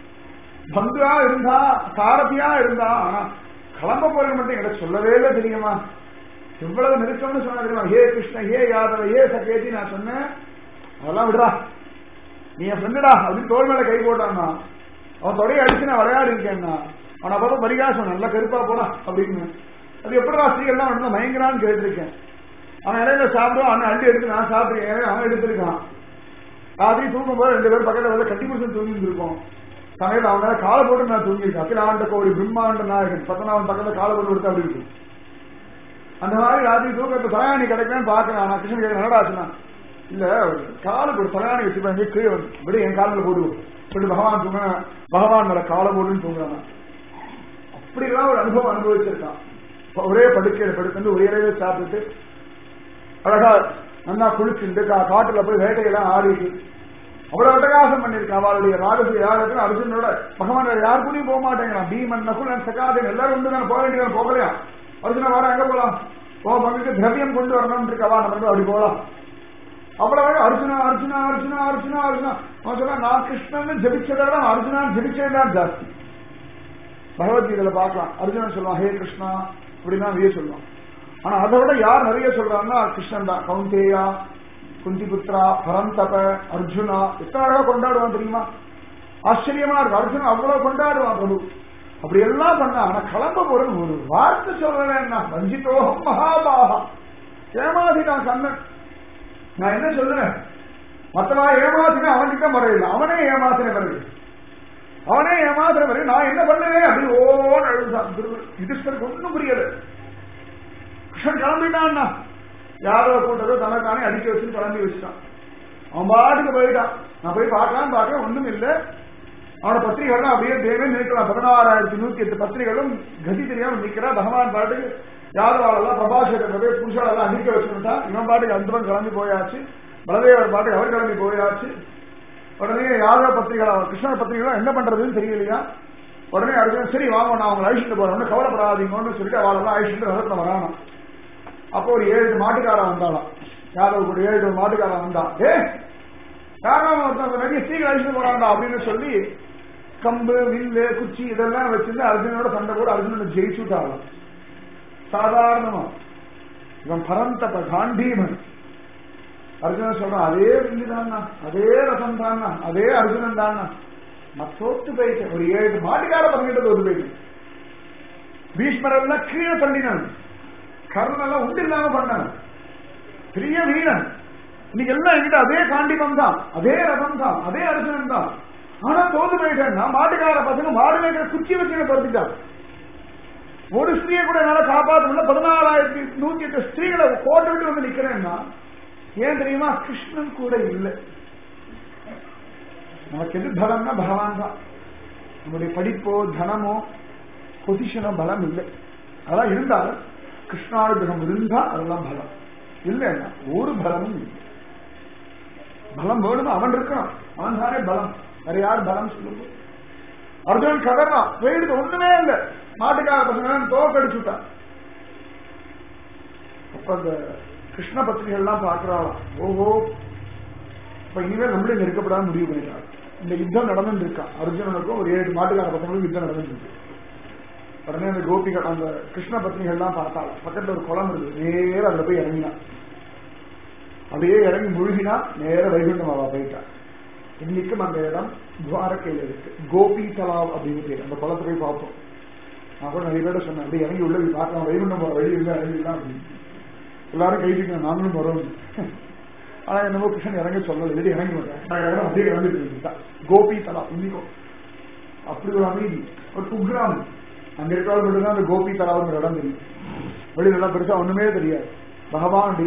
பந்துவா இருந்தா சாரதியா இருந்தா, ஆனா கிளம்ப போறது மட்டும் என்கிட்ட சொல்லவே இல்லை தெரியுமா, எவ்வளவு நெருக்கம்னு சொன்னா தெரியுமா, ஹே கிருஷ்ண ஹே யாதவ ஹே சகேதி நான் சொன்னேன், அதெல்லாம் விடுறா நீ என் ஃப்ரெண்டுடா அப்படின்னு தோல் மேல கை போட்டான்னா, அவன் தொடையை அடிச்சு நான் விளையாடி இருக்கேன்னா, அவன் அப்பதான் பரிகாசம் நல்லா கருப்பா போடா அப்படின்னு. அது எப்படிடா ஸ்ரீகள்லாம் வந்து மயங்கரான்னு கேட்டிருக்கேன். அவன் இடையில சாப்பிடுவான், அவன் அள்ளி எடுத்து நான் சாப்பிட்டுருக்கேன், அவன் எடுத்திருக்கான். ராத்திரி தூங்கும் போது ரெண்டு பேரும் பக்கத்துல வந்து கட்டி பிடிச்சு தூங்கிட்டு இருக்கோம். சமயத்தில் அவங்க காலை போட்டு நான் தூங்கிருக்கேன். அகிலாண்ட கோடி பிரம்மாண்ட நாயகன் பத்தனாவன் பக்கத்துல காலை போட்டு கொடுத்து அப்படி இருக்கு. அந்த மாதிரி ராத்திரி தூக்கத்தை தலையாணி கிடைக்கலன்னு பாக்குறேன். நான் கிருஷ்ணன் கேட்க நடடாச்சுனா இல்ல காலுக்கு ஒரு தலையாணி வச்சுப்பேன், கீழே விட என் காலில் போடுவோம் சொல்லி பகவான் தூங்க, பகவான் மேல காலை போடுன்னு தூங்குறான். அப்படிலாம் ஒரு அனுபவம் அனுபவிச்சிருக்கான். ஒரே படுக்கையில படுத்து ஒரே இலையில சாப்பிட்டு அழகா நல்லா குளிச்சுட்டு காட்டுல போய் வேட்டையெல்லாம் ஆடிட்டு அவ்வளவு அட்டகாசம் பண்ணிருக்கான். அவளுடைய ராஜசுடைய யாருக்கு அர்ஜுனோட பகவான் யாரு கூடயும் போக மாட்டேங்கிறான். பீமன் நகுலன் சகாதன் எல்லாரும் உண்டு தான் போக வேண்டியதான், போகலையா அர்ஜுனா வர எங்க போலாம், போ பங்குக்கு திரவியம் கொண்டு வரணும் இருக்கவா நம்ம அப்படி போலாம். அவ்வளவு அர்ஜுனா அர்ஜுனா அர்ஜுனா அர்ஜுனா அர்ஜுனா அவன் சொன்னா, நான் கிருஷ்ணன் ஜபிச்சதை விட அர்ஜுனா ஜபிச்சதுதான் ஜாஸ்தி. பகவத்கீதையில பார்க்கலாம், அர்ஜுனன் சொல்லுவான் ஹே கிருஷ்ணா அப்படின்னா நிறைய சொல்லுவான். ஆனா அதை விட யார் நிறைய சொல்றாங்கன்னா கிருஷ்ணன் தான். கௌந்தேயா, குந்திபுத்ரா, பரந்தப, அர்ஜுனா எத்தனை அழகா கொண்டாடுவான் தெரியுமா, ஆச்சரியமா இருக்கு. அர்ஜுனா அவ்வளவு கொண்டாடுவான் பிரபு. அப்படி எல்லாம் பண்ணா, ஆனா கிளம்ப போறது ஒரு வார்த்தை சொல்றேன்னா வஞ்சிதோகம் மகாபாகா, ஏமாத்திட்டான் கண்ணன். நான் என்ன சொல்றேன், மற்றவா ஏமாத்தினா அவன்கிட்ட முறையில்லை, அவனே ஏமாத்தின பிறகு அவனே ஏமாத்தின பிறகு நான் என்ன பண்ணுவேன் அப்படி ஓன்னு அழுதான். யுதிஷ்டருக்கு ஒன்னும் புரியல. கிருஷ்ணன் கிளம்பிட்டான்னா யாரோ கூட்டதோ தனக்கானே அடிக்க வச்சு கிளம்பி வச்சுட்டான். அவன் பாட்டுக்கு போயிட்டான். நான் போய் பார்க்கலாம் பார்க்க ஒண்ணும் இல்லை. அவனோட பத்திரிகைகள்லாம் அப்படியே தேவே நிற்கிறான். பதினாறாயிரத்தி நூத்தி எட்டு பத்திரிகைகளும் கதி தெரியாம நிற்கிறான். பகவான் பாட்டுக்கு யாதவாளெல்லாம் பிரபாஷத்தை புருஷாலெல்லாம் அடிக்க வச்சுட்டான். இவன் பாட்டுக்கு அந்தரம் கிளம்பி போயாச்சு. பலதேவர் பாட்டுக்கு அவர் கிளம்பி போயாச்சு. உடனே யாதவ பத்திரிகை கிருஷ்ண பத்திரிகை என்ன பண்றதுன்னு தெரியலையா. உடனே அர்ஜுனன் சரி வாங்க நான் அவங்களை அழிச்சுட்டு போறேன், கவலைப்படாதீங்கன்னு சொல்லிட்டு அவளெல்லாம் அழிச்சுட்டு ரதத்துல வரானா. அப்போ ஒரு ஏழு மாட்டுக்காரன் வந்தாலாம். யாதவ் கூட ஏழு மாட்டுக்காரன் வந்தான். ஏ யாராவது நிறைய ஸ்ரீகள் அழிச்சுட்டு போறாண்டா அப்படின்னு சொல்லி கம்பு வில்லு குச்சி இதெல்லாம் வச்சிருந்து அர்ஜுனோட சண்டை கூட அர்ஜுனனை ஜெயிச்சு விட்டாலாம். சாதாரணமா இவன் பரந்தப காண்டீமன். அர்ஜுனன் சொல்றான் அதே வில்லுதான், அதே ரசம் தான், அதே அர்ஜுனன் தான். நான் தோத்து போயிட்டேன். ஒரு ஏழு மாட்டுக்கார பங்கிட்ட தோத்து போயிட்டேன். பீஷ்மரெல்லாம் கீழே தள்ளினான். கர்ணெல்லாம் உண்டு இல்லாம பண்ணான். பெரிய வீரன். இன்னைக்கு எல்லாம் என்கிட்ட அதே காண்டிபம் தான், அதே ரதம் தான், அதே அர்ஜுனன் தான். ஆனா தோத்து போயிட்டேன். நான் மாட்டுக்கார பசங்க மாடு மேய்க்கிற குச்சி வச்சு படுத்திட்டான். ஒரு ஸ்திரீயை கூட என்னால காப்பாற்ற பதினாலாயிரத்தி நூத்தி எட்டு ஸ்திரீகளை கோட்டை விட்டு வந்து நிக்கிறேன்னா ஏன் தெரியுமா, கிருஷ்ணன் கூட இல்லை. நமக்கு எது பலம்னா பகவான் தான். நம்முடைய படிப்போ தனமோ பொசிஷனோ பலம் இல்லை. அதெல்லாம் இருந்தாலும் கிருஷ்ணானுகிரகம் இருந்தா அதெல்லாம் பலம் இல்லைன்னா ஒரு பலமும் இல்லை. பலம் வேணுமா, அவன் இருக்கான், அவன் தானே பலம். வேற யார் பலம் சொல்லுங்க. அர்ஜுனன் கதறான், போயிடுது ஒண்ணுமே இல்லை. மாட்டுக்கார பசங்க தோக்கடிச்சுட்டான். அப்ப அந்த கிருஷ்ண பத்திரிகை எல்லாம் பாக்குறாளாம். ஓஹோ இப்ப இனிமேல் நம்மளே நெருக்கப்படாம முடிவு பண்ணிட்டாங்க. இந்த யுத்தம் நடந்துட்டு இருக்கான். அர்ஜுனனுக்கும் ஒரு ஏழு மாட்டுக்கார பசங்களுக்கும் யுத்தம் நடந்துட்டு இருக்கு. உடனே அந்த கோபிகள் அந்த கிருஷ்ண பத்திரிகை எல்லாம் பார்த்தாள். பக்கத்துல ஒரு குளம் இருக்கு. நேர அதுல போய் இறங்கினான். அப்படியே இறங்கி முழுகினா நேர வைகுண்டமாவா போயிட்டான். இன்னைக்கும் அந்த இடம் துவாரக்கையில் இருக்கு. கோபி தலாவ் அப்படின்னு பேர். அந்த குளத்தை போய் பார்த்தோம். நான் கூட நிறைய பேர சொன்னேன் அப்படி இறங்கி உள்ள போய் பார்க்கலாம், வைகுண்டம் வழி இல்லை இறங்கிடலாம் அப்படின்னு. எல்லாரும் கைதிக்க நாங்களும் வரோம். ஆனா என்னமோ கிருஷ்ணன் இறங்கி சொல்லல, இல்லை இறங்கி மாட்டேன். நான் அப்படியே இறங்கிட்டு இருந்துட்டான். கோபி தலாவ் இன்னைக்கும் அப்படி ஒரு அமைதி, ஒரு குக்கிராமம். அங்க இருக்கிறவங்க மட்டும்தான் அந்த கோபி தலாவுங்கிற இடம் தெரியும். வெளியில எல்லாம் பெருசா ஒண்ணுமே தெரியாது. பகவானுடைய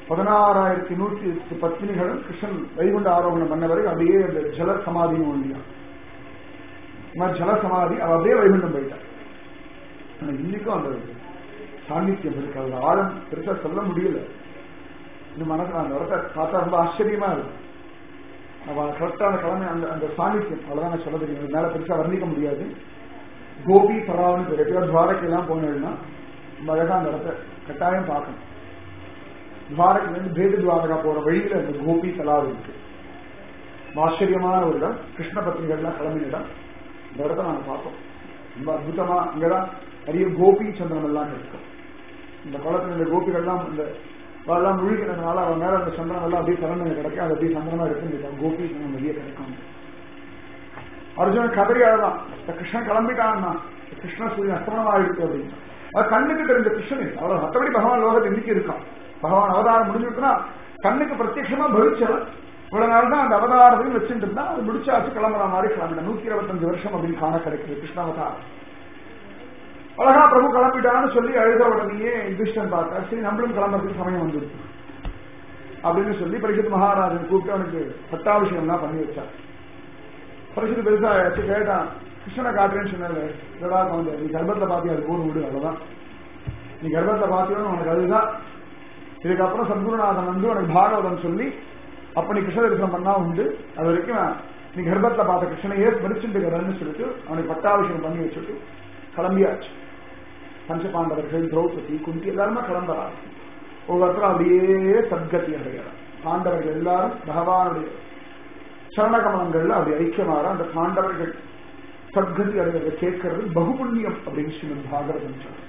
பதினாறாயிரத்தி நூற்றி எட்டு பத்னிகளும் கிருஷ்ணன் வைகுண்ட ஆரோகணம் பண்ண வரைக்கும் அப்படியே அந்த ஜல சமாதின்னு ஒன்றியா ஜல சமாதி அவ அப்படியே வைகுண்டம் போயிட்டான். இன்னைக்கும் அந்த சாநித்தியம் இருக்கு. அது ஆழம் பெருசா சொல்ல முடியல. இந்த மனசு அந்த இடத்த பார்த்தா ரொம்ப ஆச்சரியமா இருக்கும். அவன் கரெக்டான கிழமை அந்த அந்த சாநித்தியம் அவ்வளவுதான் நான் சொல்ல தெரியும். மேல பெருசா வர்ணிக்க முடியாது. கோபி பராவன்னு பேர் துவாரக்கையெல்லாம் போனேன்னா ரொம்ப அழகா அந்த இடத்த கட்டாயம் பார்க்கணும். துவாரக்கிலிருந்து பேது துவாரகா போற வழியில அந்த கோபி தலாவு இருக்கு. ஆச்சரியமான ஒரு இடம். கிருஷ்ண பத்னிகள்லாம் கிளம்பின இடம். இந்த இடத்த நாங்க பார்த்தோம். ரொம்ப அற்புதமா அங்கதான் நிறைய கோபி சந்திரம் எல்லாம் இருக்கும். இந்த குளத்துல இந்த கோபிகள்லாம் இந்த எல்லாம் முழுகிறதுனால அவன் மேல அந்த சந்திரம் எல்லாம் அப்படியே திறந்து கிடைக்கும். அது அப்படியே சந்திரமா இருக்கு. கோபி சந்திரம் வெளியே கிடைக்கும். அர்ஜுனன் கதறியாதான் கிருஷ்ணன் கிளம்பிட்டான்னா கிருஷ்ண சூரியன் அஸ்தமனம் ஆயிடுச்சு அப்படின்னு. அது கண்ணுக்கு தெரிஞ்ச கிருஷ்ணன் அவ்வளவு. மற்றபடி பகவான் லோகத்தை இன்னைக்கு இருக்கான். பகவான் அவதாரம் முடிஞ்சுட்டுனா கண்ணுக்கு பிரத்யட்சமா பவிச்சவன். இவ்வளவு நாள் தான் அந்த அவதாரத்தையும் வச்சுட்டு இருந்தா அது முடிச்சாச்சு கிளம்புற மாதிரி கிளம்பின. நூத்தி இருபத்தஞ்சு வருஷம் அப்படின்னு காண கிடைக்குது கிருஷ்ணாவதாரம். அழகா பிரபு கிளம்பிட்டான்னு சொல்லி அழுத உடனேயே யுதிஷ்டன் பார்த்தா சரி நம்மளும் கிளம்புறதுக்கு சமயம் வந்துருக்கு அப்படின்னு சொல்லி பரிசுத்த மகாராஜன் கூப்பிட்டு அவனுக்கு பட்டாபிஷேகம்லாம் பண்ணி வச்சார். பரிசுத்த பெருசா ஆச்சு கேட்டான். கிருஷ்ணனை காட்டுறேன்னு சொன்னாரு. இதடா வந்து நீ கர்ப்பத்துல பாத்தியா அது போர் விடு அவ்வளவுதான். நீ கர்ப்பத்துல பாத்தியோன்னு உனக்கு அதுதான். இதுக்கப்புறம் சத்குருநாதன் வந்து உனக்கு பாகவதம் சொல்லி அப்ப நீ கிருஷ்ண தரிசனம் பண்ணா உண்டு. அது வரைக்கும் நீ கர்ப்பத்துல பார்த்த கிருஷ்ணனையே ஸ்மரிச்சுட்டுக்கிறன்னு சொல்லிட்டு அவனுக்கு பட்டாபிஷேகம் பண்ணி வச்சுட்டு கிளம்பியாச்சு. பஞ்சபாண்டவர்கள், திரௌபதி, குந்தி எல்லாருமே கிளம்புறாங்க. ஒவ்வொருத்தரும் அப்படியே சத்கதி அடைகிறார். பாண்டவர்கள் எல்லாரும் பகவானுடைய சரணகமலங்கள்ல அப்படி ஐக்கியமாற அந்த பாண்டவர்கள் சத்கதி அடைகிறத கேட்கறது பகுபுண்ணியம் அப்படின்னு ஸ்ரீமத் பாகவதம் சொல்றார்.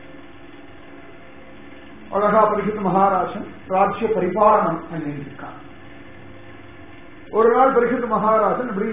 அழகா பரிசுத்த மகாராஜன் ராஜ்ய பரிபாலனம் பண்ணிருக்கான். ஒரு நாள் பரிசுத்த மகாராஜன் இப்படி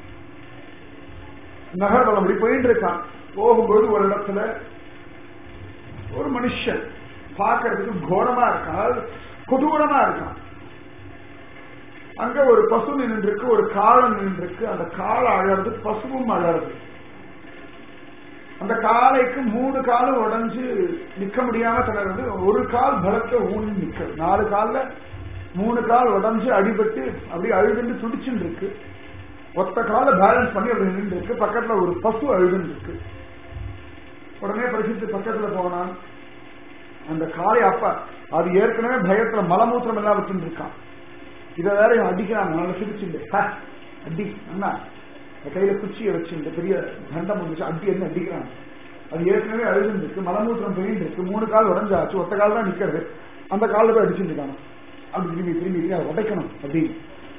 நகர்வலம் அப்படி போயிட்டு இருக்கான். போகும்போது ஒரு இடத்துல ஒரு மனுஷன் பார்க்கறதுக்கு கோரமா இருக்கான், கொடூரமா இருக்கான். அங்க ஒரு பசு நின்று இருக்கு, ஒரு காலம் நின்று இருக்கு. அந்த காலை அழறது, பசுவும் அழறது. அந்த காலைக்கு மூணு காலும் உடஞ்சு நிக்க முடியாம திணறது. ஒரு கால் பலத்தை ஊனி நிக்க, நாலு கால்ல மூணு கால் உடஞ்சு அடிபட்டு அப்படி அழுதுன்னு துடிச்சுட்டு இருக்கு. ஒத்த கால பேலன்ஸ் பண்ணி அப்படி நின்று இருக்கு. பக்கத்துல ஒரு பசு அழுதுன்னு இருக்கு. உடனே பரிசுத்து பக்கத்துல போனான். அந்த காலை அப்ப அது ஏற்கனவே பயத்துல மலமூத்திரம் எல்லாம் வச்சுட்டு இருக்கான். இதை வேற அடிக்கிறான். நல்லா சிரிச்சுட்டு அடி அண்ணா கையில குச்சியை வச்சு இந்த பெரிய தண்டம் வந்துச்சு அடி என்ன அடிக்கிறான். அது ஏற்கனவே அழுதுருக்கு, மலமூத்திரம் பெயிண்ட் இருக்கு, மூணு கால் உடஞ்சாச்சு, ஒத்த கால் தான் நிக்கிறது. அந்த காலில் போய் அடிச்சுட்டு இருக்காங்க. அப்படி திரும்பி திரும்பி அதை உடைக்கணும் அப்படின்னு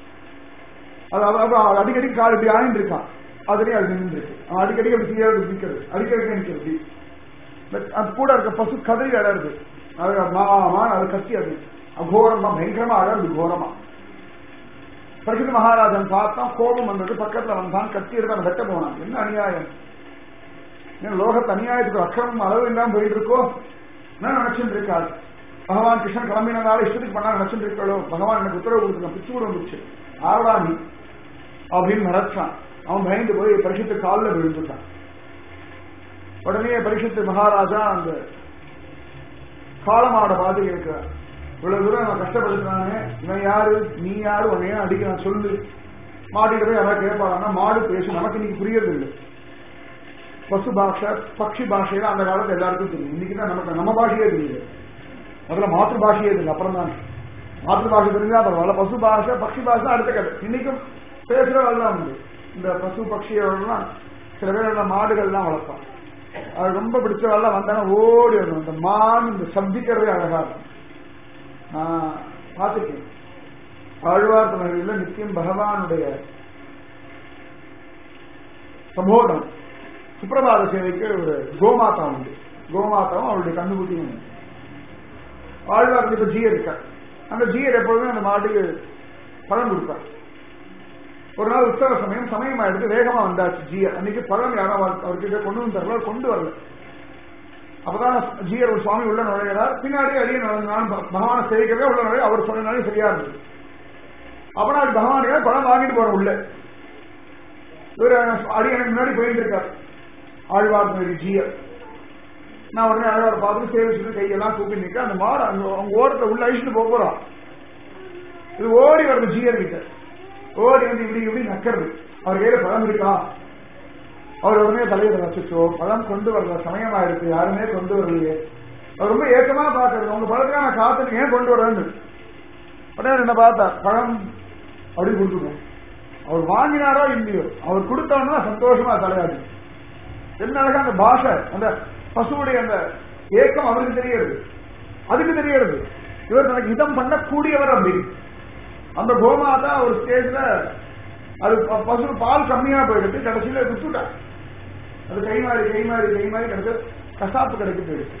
அது அடிக்கடி கால் இப்படி ஆயிட்டு இருக்கான். அதுலயும் அது நின்று இருக்கு. அவன் அடிக்கடி அப்படி செய்யாது நிக்கிறது, அடிக்கடி நிக்கிறது. அது கூட இருக்க பசு கதறி அழறது. அது மாமான் அது கத்தி அது அகோரமா பயங்கரமா அழறது கோரமா. பரிசுத்த மகாராஜன் பார்த்தா கோபம் வந்தது. பக்கத்துல வந்தான், கத்தி எடுத்து அவன் வெட்ட போனான். என்ன அநியாயம், லோகத்து அநியாயத்துக்கு அக்கிரமம் அளவு இல்லாம போயிட்டு இருக்கோ என்ன நினைச்சுட்டு இருக்காது. பகவான் கிருஷ்ணன் கிளம்பினால இஷ்டத்துக்கு பண்ணா நினைச்சுட்டு இருக்காளோ. பகவான் எனக்கு உத்தரவு கொடுத்துருக்கான், பிச்சு கூட வந்துச்சு ஆவடாமி அப்படின்னு நினைச்சான். அவன் பயந்து போய் பரிசுத்த காலில் விழுந்துட்டான். உடனே பரிசுத்த மகாராஜா அந்த காலமாட பாதி இருக்கிறார். இவ்வளவு தூரம் அவன் கஷ்டப்படுத்துறானே, இவன் யாரு நீ யாரு உன்னையா அடிக்கிறான் சொல்லு. மாட்டிட்டு போய் யாராவது கேட்பாங்கன்னா மாடு பேசும், நமக்கு இன்னைக்கு புரியறது இல்லை. பசு பாஷை பக்ஷி பாஷையில அந்த காலத்துல எல்லாருக்கும் தெரியும். இன்னைக்குதான் நமக்கு நம்ம பாஷையே தெரியுது. முதல்ல மாத்திரு பாஷையே தெரியும், அப்புறம் தான் மாத்திரு பாஷை தெரிஞ்சா பரவாயில்ல. பசு பாஷை பக்ஷி பாஷை அடுத்த கதை. இன்னைக்கும் பேசுறவெல்லாம் உண்டு. இந்த பசு பக்ஷியோடலாம் சில பேர் மாடுகள்லாம் வளர்ப்பான். அது ரொம்ப பிடிச்சவெல்லாம் வந்தாலும் ஓடி வரணும். இந்த மான் இந்த சப்திக்கிறதே அழகா இருக்கும். நான் பார்த்துக்கேன். ஆழ்வார் தமிழில் நித்தியம் பகவானுடைய சம்போதம் சுப்பிரபாத சேவைக்கு ஒரு கோமாதா உண்டு. கோமாதாவும் அவருடைய கண்ணுக்குட்டியும் உண்டு. ஆழ்வார் இப்ப ஜீயர் இருக்கார். அந்த ஜீயர் எப்பொழுதுமே அந்த மாட்டுக்கு பழம் கொடுப்பார். ஒரு நாள் உற்சவ சமயம் சமயம் ஆயிடுத்து, வேகமா வந்தாச்சு ஜீயர். அன்னைக்கு பழம் யாரும் அவர்கிட்ட கொண்டு வந்து தரல, கொண்டு வரல. அப்பதான் ஜீயர் ஒரு சுவாமி உள்ள நுழைகிறார். பின்னாடியே அடியே நான் பகவானை சேவிக்கவே உள்ள நுழைய அவர் சொன்னாலும் சரியா இருந்தது. அப்பனா அது பகவானுக்கு பழம் வாங்கிட்டு போற உள்ள இவர் அடி எனக்கு முன்னாடி போயிட்டு இருக்கார் ஆழ்வார் ஜீயர். நான் உடனே அழகார பார்த்துட்டு சேவிச்சுட்டு கையெல்லாம் கூப்பி நிற்க அந்த மாடு அங்க அவங்க ஓரத்தை உள்ள அழிச்சுட்டு போக போறான். இது ஓடி வருது ஜீயர் கிட்ட. ஓடி வந்து இப்படி இப்படி நக்கிறது. அவர் கையில பழம் இருக்கா? அவர் உடனே தலையில வச்சுச்சோ பழம் கொண்டு வரல, சமயமா இருக்கு, யாருமே கொண்டு வரலையே. அவர் ரொம்ப ஏக்கமா பாக்குறது, உங்க பழத்துக்காக நான் காத்துட்டு ஏன் கொண்டு வரேன்னு. உடனே என்ன பார்த்தா பழம் அப்படி கொடுத்துருவோம். அவர் வாங்கினாரோ இல்லையோ, அவர் கொடுத்தவன்னா சந்தோஷமா தலையாடி. என்ன அழகா அந்த பாஷை, அந்த பசுவுடைய அந்த ஏக்கம் அவருக்கு தெரியாது, அதுக்கு தெரியாது. இவர் தனக்கு இதம் பண்ணக்கூடியவர் அப்படின்னு. அந்த கோமாதா ஒரு ஸ்டேஜ்ல அது பசு பால் கம்மியா போயிடுச்சு, கடைசியில விட்டுட்டார். அது கை மாறி கை மாறி கை மாறி கிடைச்ச கசாப்பு கிடைக்க போயிடுச்சு.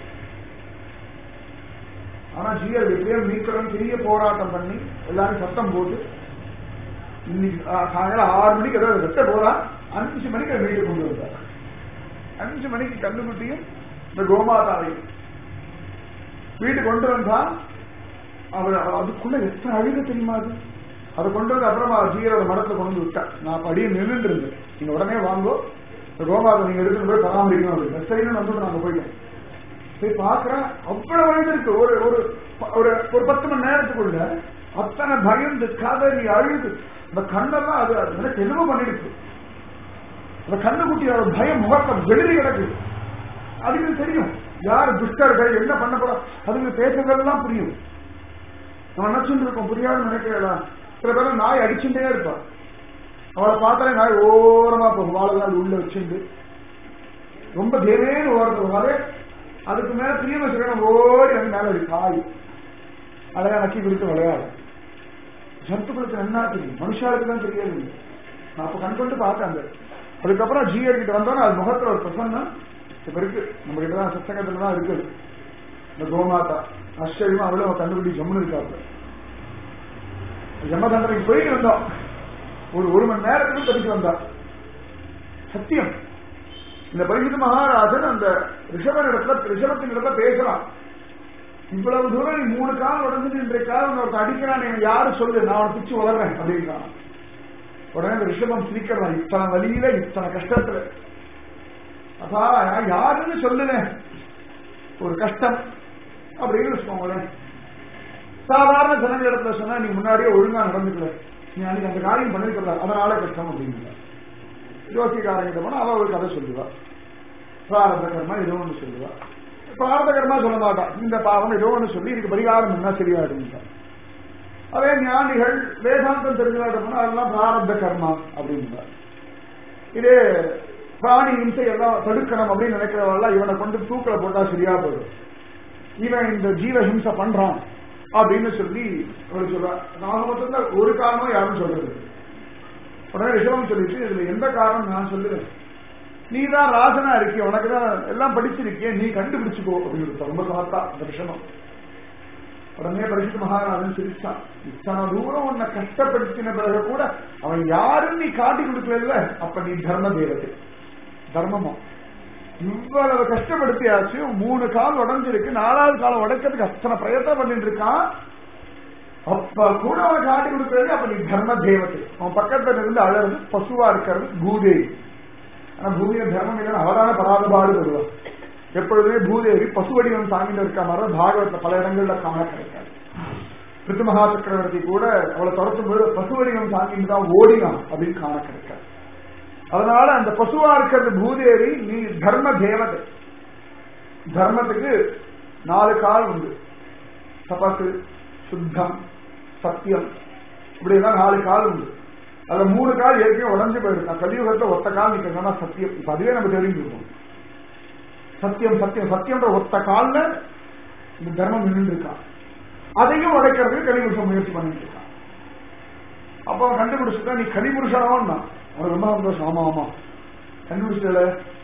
ஆனா ஜீயர் எப்படியோ மீட்கணும் பெரிய போராட்டம் பண்ணி எல்லாரும் சத்தம் போட்டு இன்னைக்கு சாயங்காலம் ஆறு மணிக்கு ஏதாவது வெட்ட போறா, அஞ்சு மணிக்கு அதை வீட்டுக்கு கொண்டு வந்தார். அஞ்சு மணிக்கு கண்டுபிட்டியும் இந்த கோமாதாவையும் வீட்டுக்கு கொண்டு வந்தா அவர் அதுக்குள்ள எத்தனை அழுக தெரியுமா? அது அதை கொண்டு வந்து அப்புறமா ஜீயரோட மடத்தை கொண்டு வந்து விட்டா. நான் படியே நின்றுட்டு இருந்தேன். நீங்க உடனே வாங்கோ, இந்த கோமாதை நீங்க எடுத்துட்டு போய் பராமரிக்கணும் அப்படின்னு சரின்னு வந்துட்டு நாங்க போயிட்டோம். போய் பாக்குறேன் அவ்வளவு வயது இருக்கு. ஒரு ஒரு ஒரு பத்து மணி நேரத்துக்குள்ள அத்தனை பயந்து கதறி அழுது அந்த கண்ணெல்லாம் அது எனக்கு என்னமோ பண்ணிடுச்சு. அந்த கண்ணுக்குட்டியோட பயம் முகத்தை வெளியே கிடக்குது. அதுக்கு தெரியும் யாரு துஷ்டர்கள் என்ன பண்ண போறோம், அதுக்கு பேசுறதெல்லாம் புரியும். நம்ம நினைச்சுட்டு இருக்கோம் புரியாதுன்னு நினைக்கிறேன். சில பேர் நாய் அடிச்சுட்டே இருப்பான், அவளை பார்த்தாலே நாய் ஓரமா போகும், வாழை உள்ள வச்சுட்டு ரொம்ப தேவேன்னு ஓரத்துவாரு. அதுக்கு மேல பிரியம சொல்லணும் ஓடி வந்து மேல ஒரு காய் அழகா நக்கி கொடுத்து விளையாடு. ஜந்துக்களுக்கு என்ன தெரியும், மனுஷாளுக்கு தான் தெரியாது. நான் அப்ப கண் கொண்டு பார்த்தேன். அந்த அதுக்கப்புறம் ஜீயர் கிட்ட வந்தோன்னா அது முகத்துல ஒரு பிரசன்னம் இப்ப இருக்கு. நம்ம கிட்டதான் சத்தங்கத்துல தான் இருக்குது. இந்த கோமாதா ஆச்சரியமா அவளும் கண்டுபிடி ஜம்முன்னு இருக்காரு. ஜமதண்டனைக்கு போயிட்டு வந்தோம். ஒரு ஒரு மணி நேரத்துக்கு தப்பிச்சு வந்தா. சத்தியம் இந்த பரிசுத்த மகாராஜன் அந்த ரிஷபன் இடத்துல ரிஷபத்தின் இடத்துல பேசலாம். இவ்வளவு தூரம் நீ மூணு கால் உடஞ்சிட்டு இன்றைய காலம் ஒருத்தர் அடிக்கிறான், நீங்க யாரு சொல்லு, நான் அவனை பிச்சு வளர்றேன் அப்படின்றான். உடனே இந்த ரிஷபம் சிரிக்கிறான், இத்தனை வழியில இத்தனை கஷ்டத்துல அப்பா யாருன்னு சொல்லுவேன், ஒரு கஷ்டம் அப்படின்னு வச்சுக்கோங்களேன். சாதாரண ஜனங்க இடத்துல சொன்னா நீ முன்னாடியே ஒழுங்கா நடந்துக்கல, நீ அன்னைக்கு அந்த காரியம் பண்ணிருக்கல, அதனால கஷ்டம் அப்படின்னு ஜோசிக்காரங்கிட்ட போனா அவ ஒரு கதை சொல்லுவா. பிராரத கர்மா ஏதோ ஒண்ணு சொல்லுவா. பிராரத கர்மா சொல்ல மாட்டான், இந்த பாவம் ஏதோ ஒண்ணு சொல்லி இதுக்கு பரிகாரம் என்ன சரியாயிடுங்க. அதே ஞானிகள் வேதாந்தம் தெரிஞ்சுக்கிட்ட போனா அதெல்லாம் பிராரத கர்மா அப்படின்னா. இதே பிராணி இம்சை எல்லாம் தடுக்கணும் அப்படின்னு நினைக்கிறவெல்லாம் இவனை கொண்டு தூக்கில போட்டா சரியா போயிடும், இவன் இந்த ஜீவ ஹிம்சை பண்றான் அப்படின்னு சொல்லி அவர் சொல்றான். நாம மட்டும்தான் ஒரு காரணம் யாரும் சொல்றது. உடனே ரிஷபம் சொல்லிட்டு இதுல எந்த காரணம் நான் சொல்லுவேன், நீ தான் ராஜனா இருக்கிய, உனக்குதான் எல்லாம் படிச்சிருக்கிய, நீ கண்டுபிடிச்சுக்கோ அப்படின்னு ரொம்ப பார்த்தா அந்த ரிஷபம். உடனே பரிசுத்த மகாராஜன் சிரிச்சான். இத்தனை தூரம் உன்னை கஷ்டப்படுத்தின பிறகு கூட அவன் யாருன்னு நீ காட்டி கொடுக்கல, அப்ப நீ தர்ம தேவதை. தர்மமா இவ்வளவு கஷ்டப்படுத்தியாச்சு, மூணு கால் உடஞ்சிருக்கு, நாலாவது காலம் உடைக்கிறதுக்கு அத்தனை பிரயத்தனம் பண்ணிட்டு இருக்கான், அப்ப கூட அவன் காட்டி கொடுக்கறது, அப்ப நீ தர்ம தேவதை. அவன் பக்கத்துல இருந்து அழகு பசுவா இருக்கிறது பூதேவி. ஆனா பூமியை தர்மம் இல்லைன்னு அவரான பராதபாடு வருவார். எப்பொழுதுமே பூதேவி பசுவடிவம் தாங்கிட்டு இருக்க மாதிரி பாகவத்துல பல இடங்கள்ல காண கிடைக்காது. பிருத்து மகா சக்கரவர்த்தி கூட அவளை துரத்தும் போது பசுவடிவம் தாங்கிட்டு தான் ஓடினான் அப்படின்னு காண கிடைக்காது. அதனால அந்த பசுவா இருக்கிறது பூதேவி, நீ தர்ம தேவதை. தர்மத்துக்கு நாலு கால் உண்டு, தபசு, சுத்தம், சத்தியம், இப்படி எல்லாம் நாலு கால் உண்டு. அதுல மூணு கால் ஏற்கனவே உடஞ்சு போயிருக்கான். கலியுகத்தை ஒத்த கால் நிக்கிறதுனா சத்தியம். இப்ப அதுவே நம்ம தெரிஞ்சுக்கணும். சத்தியம் சத்தியம் சத்தியம்ன்ற ஒத்த கால்ல இந்த தர்மம் நின்று இருக்கான். அதையும் உடைக்கிறதுக்கு கலிபுருஷன் முயற்சி பண்ணிட்டு இருக்கான். அப்ப கண்டுபிடிச்சுட்டா நீ கலிபுருஷனா அவனுக்கு ரொம்ப சந்தோஷம். ஆமா ஆமா கண்டுபிடிச்சல.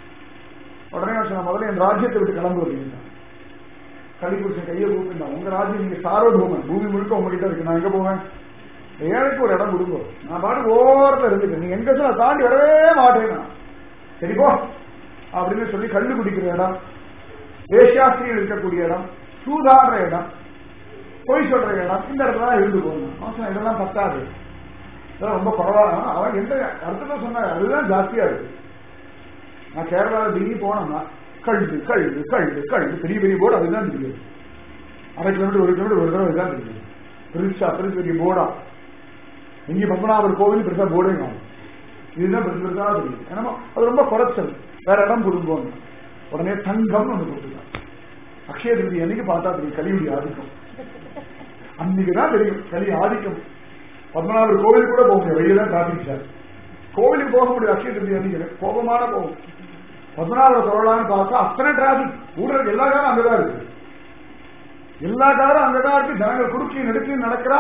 உடனே சொன்ன முதல்ல என் ராஜ்யத்தை விட்டு கிளம்பு அப்படின்னா. கலிபுருஷன் கையை கூப்பிட்டான், உங்க ராஜ்யம் நீங்க சாரோபூமன், பூமி முழுக்க உங்ககிட்ட இருக்கு, நான் எங்க போவேன், ஏழைக்கு ஒரு இடம் கொடுங்க, நான் பாட்டு ஓரத்தில் இருந்துட்டேன், நீங்க எங்க சொல்ல தாண்டி வரவே மாட்டேன், சரி போ அப்படின்னு சொல்லி கல்லு குடிக்கிற இடம், வேஷ்யாஸ்திரியில் இருக்கக்கூடிய இடம், சூதாடுற இடம், பொய் சொல்ற இடம், இந்த இடத்துல தான் இருந்து போகணும். இதெல்லாம் பத்தாது, இதெல்லாம் ரொம்ப குறவான. அவன் எந்த அர்த்தத்தை சொன்ன அதுதான் ஜாஸ்தியா இருக்கு. நான் கேரளாவில் டெல்லி போனோம்னா கழுது கழுது கழுது கழுது பெரிய பெரிய போர்டு அதுதான் தெரியும். அரை கிலோமீட்டர் ஒரு கிலோமீட்டர் ஒரு தடவை இதுதான் தெரியும். பெருசா பெருசு பெரிய போர்டா இங்கே பத்மநாபர் கோவில் பெருசா போர்டே காணும். இதுதான் பெருசு பெருசா தெரியும். ஏன்னா அது ரொம்ப குறைச்சல். வேற இடம் கொடுங்கோங்க. உடனே தங்கம்னு ஒண்ணு போட்டுருக்காங்க. அக்ஷய திருதி அன்னைக்கு பார்த்தா தெரியும் கலியுடைய ஆதிக்கம். அன்னைக்குதான் தெரியும் கலி ஆதிக்கம். பத்மநாபர் கோவில் கூட போக முடியாது. வெளியே தான் டிராபிக். கோவிலுக்கு போக முடியாது. அக்ஷய திருதி அன்னைக்கு கோபமான போகும். பத்மநாபர் சொல்லலாம்னு பார்த்தா அத்தனை டிராபிக். ஊழல் எல்லா காலம் அங்கதான் இருக்கு. எல்லா காலம் அங்கதான் இருக்கு. ஜனங்கள் குறுக்கி நெடுக்கி நடக்கிறா.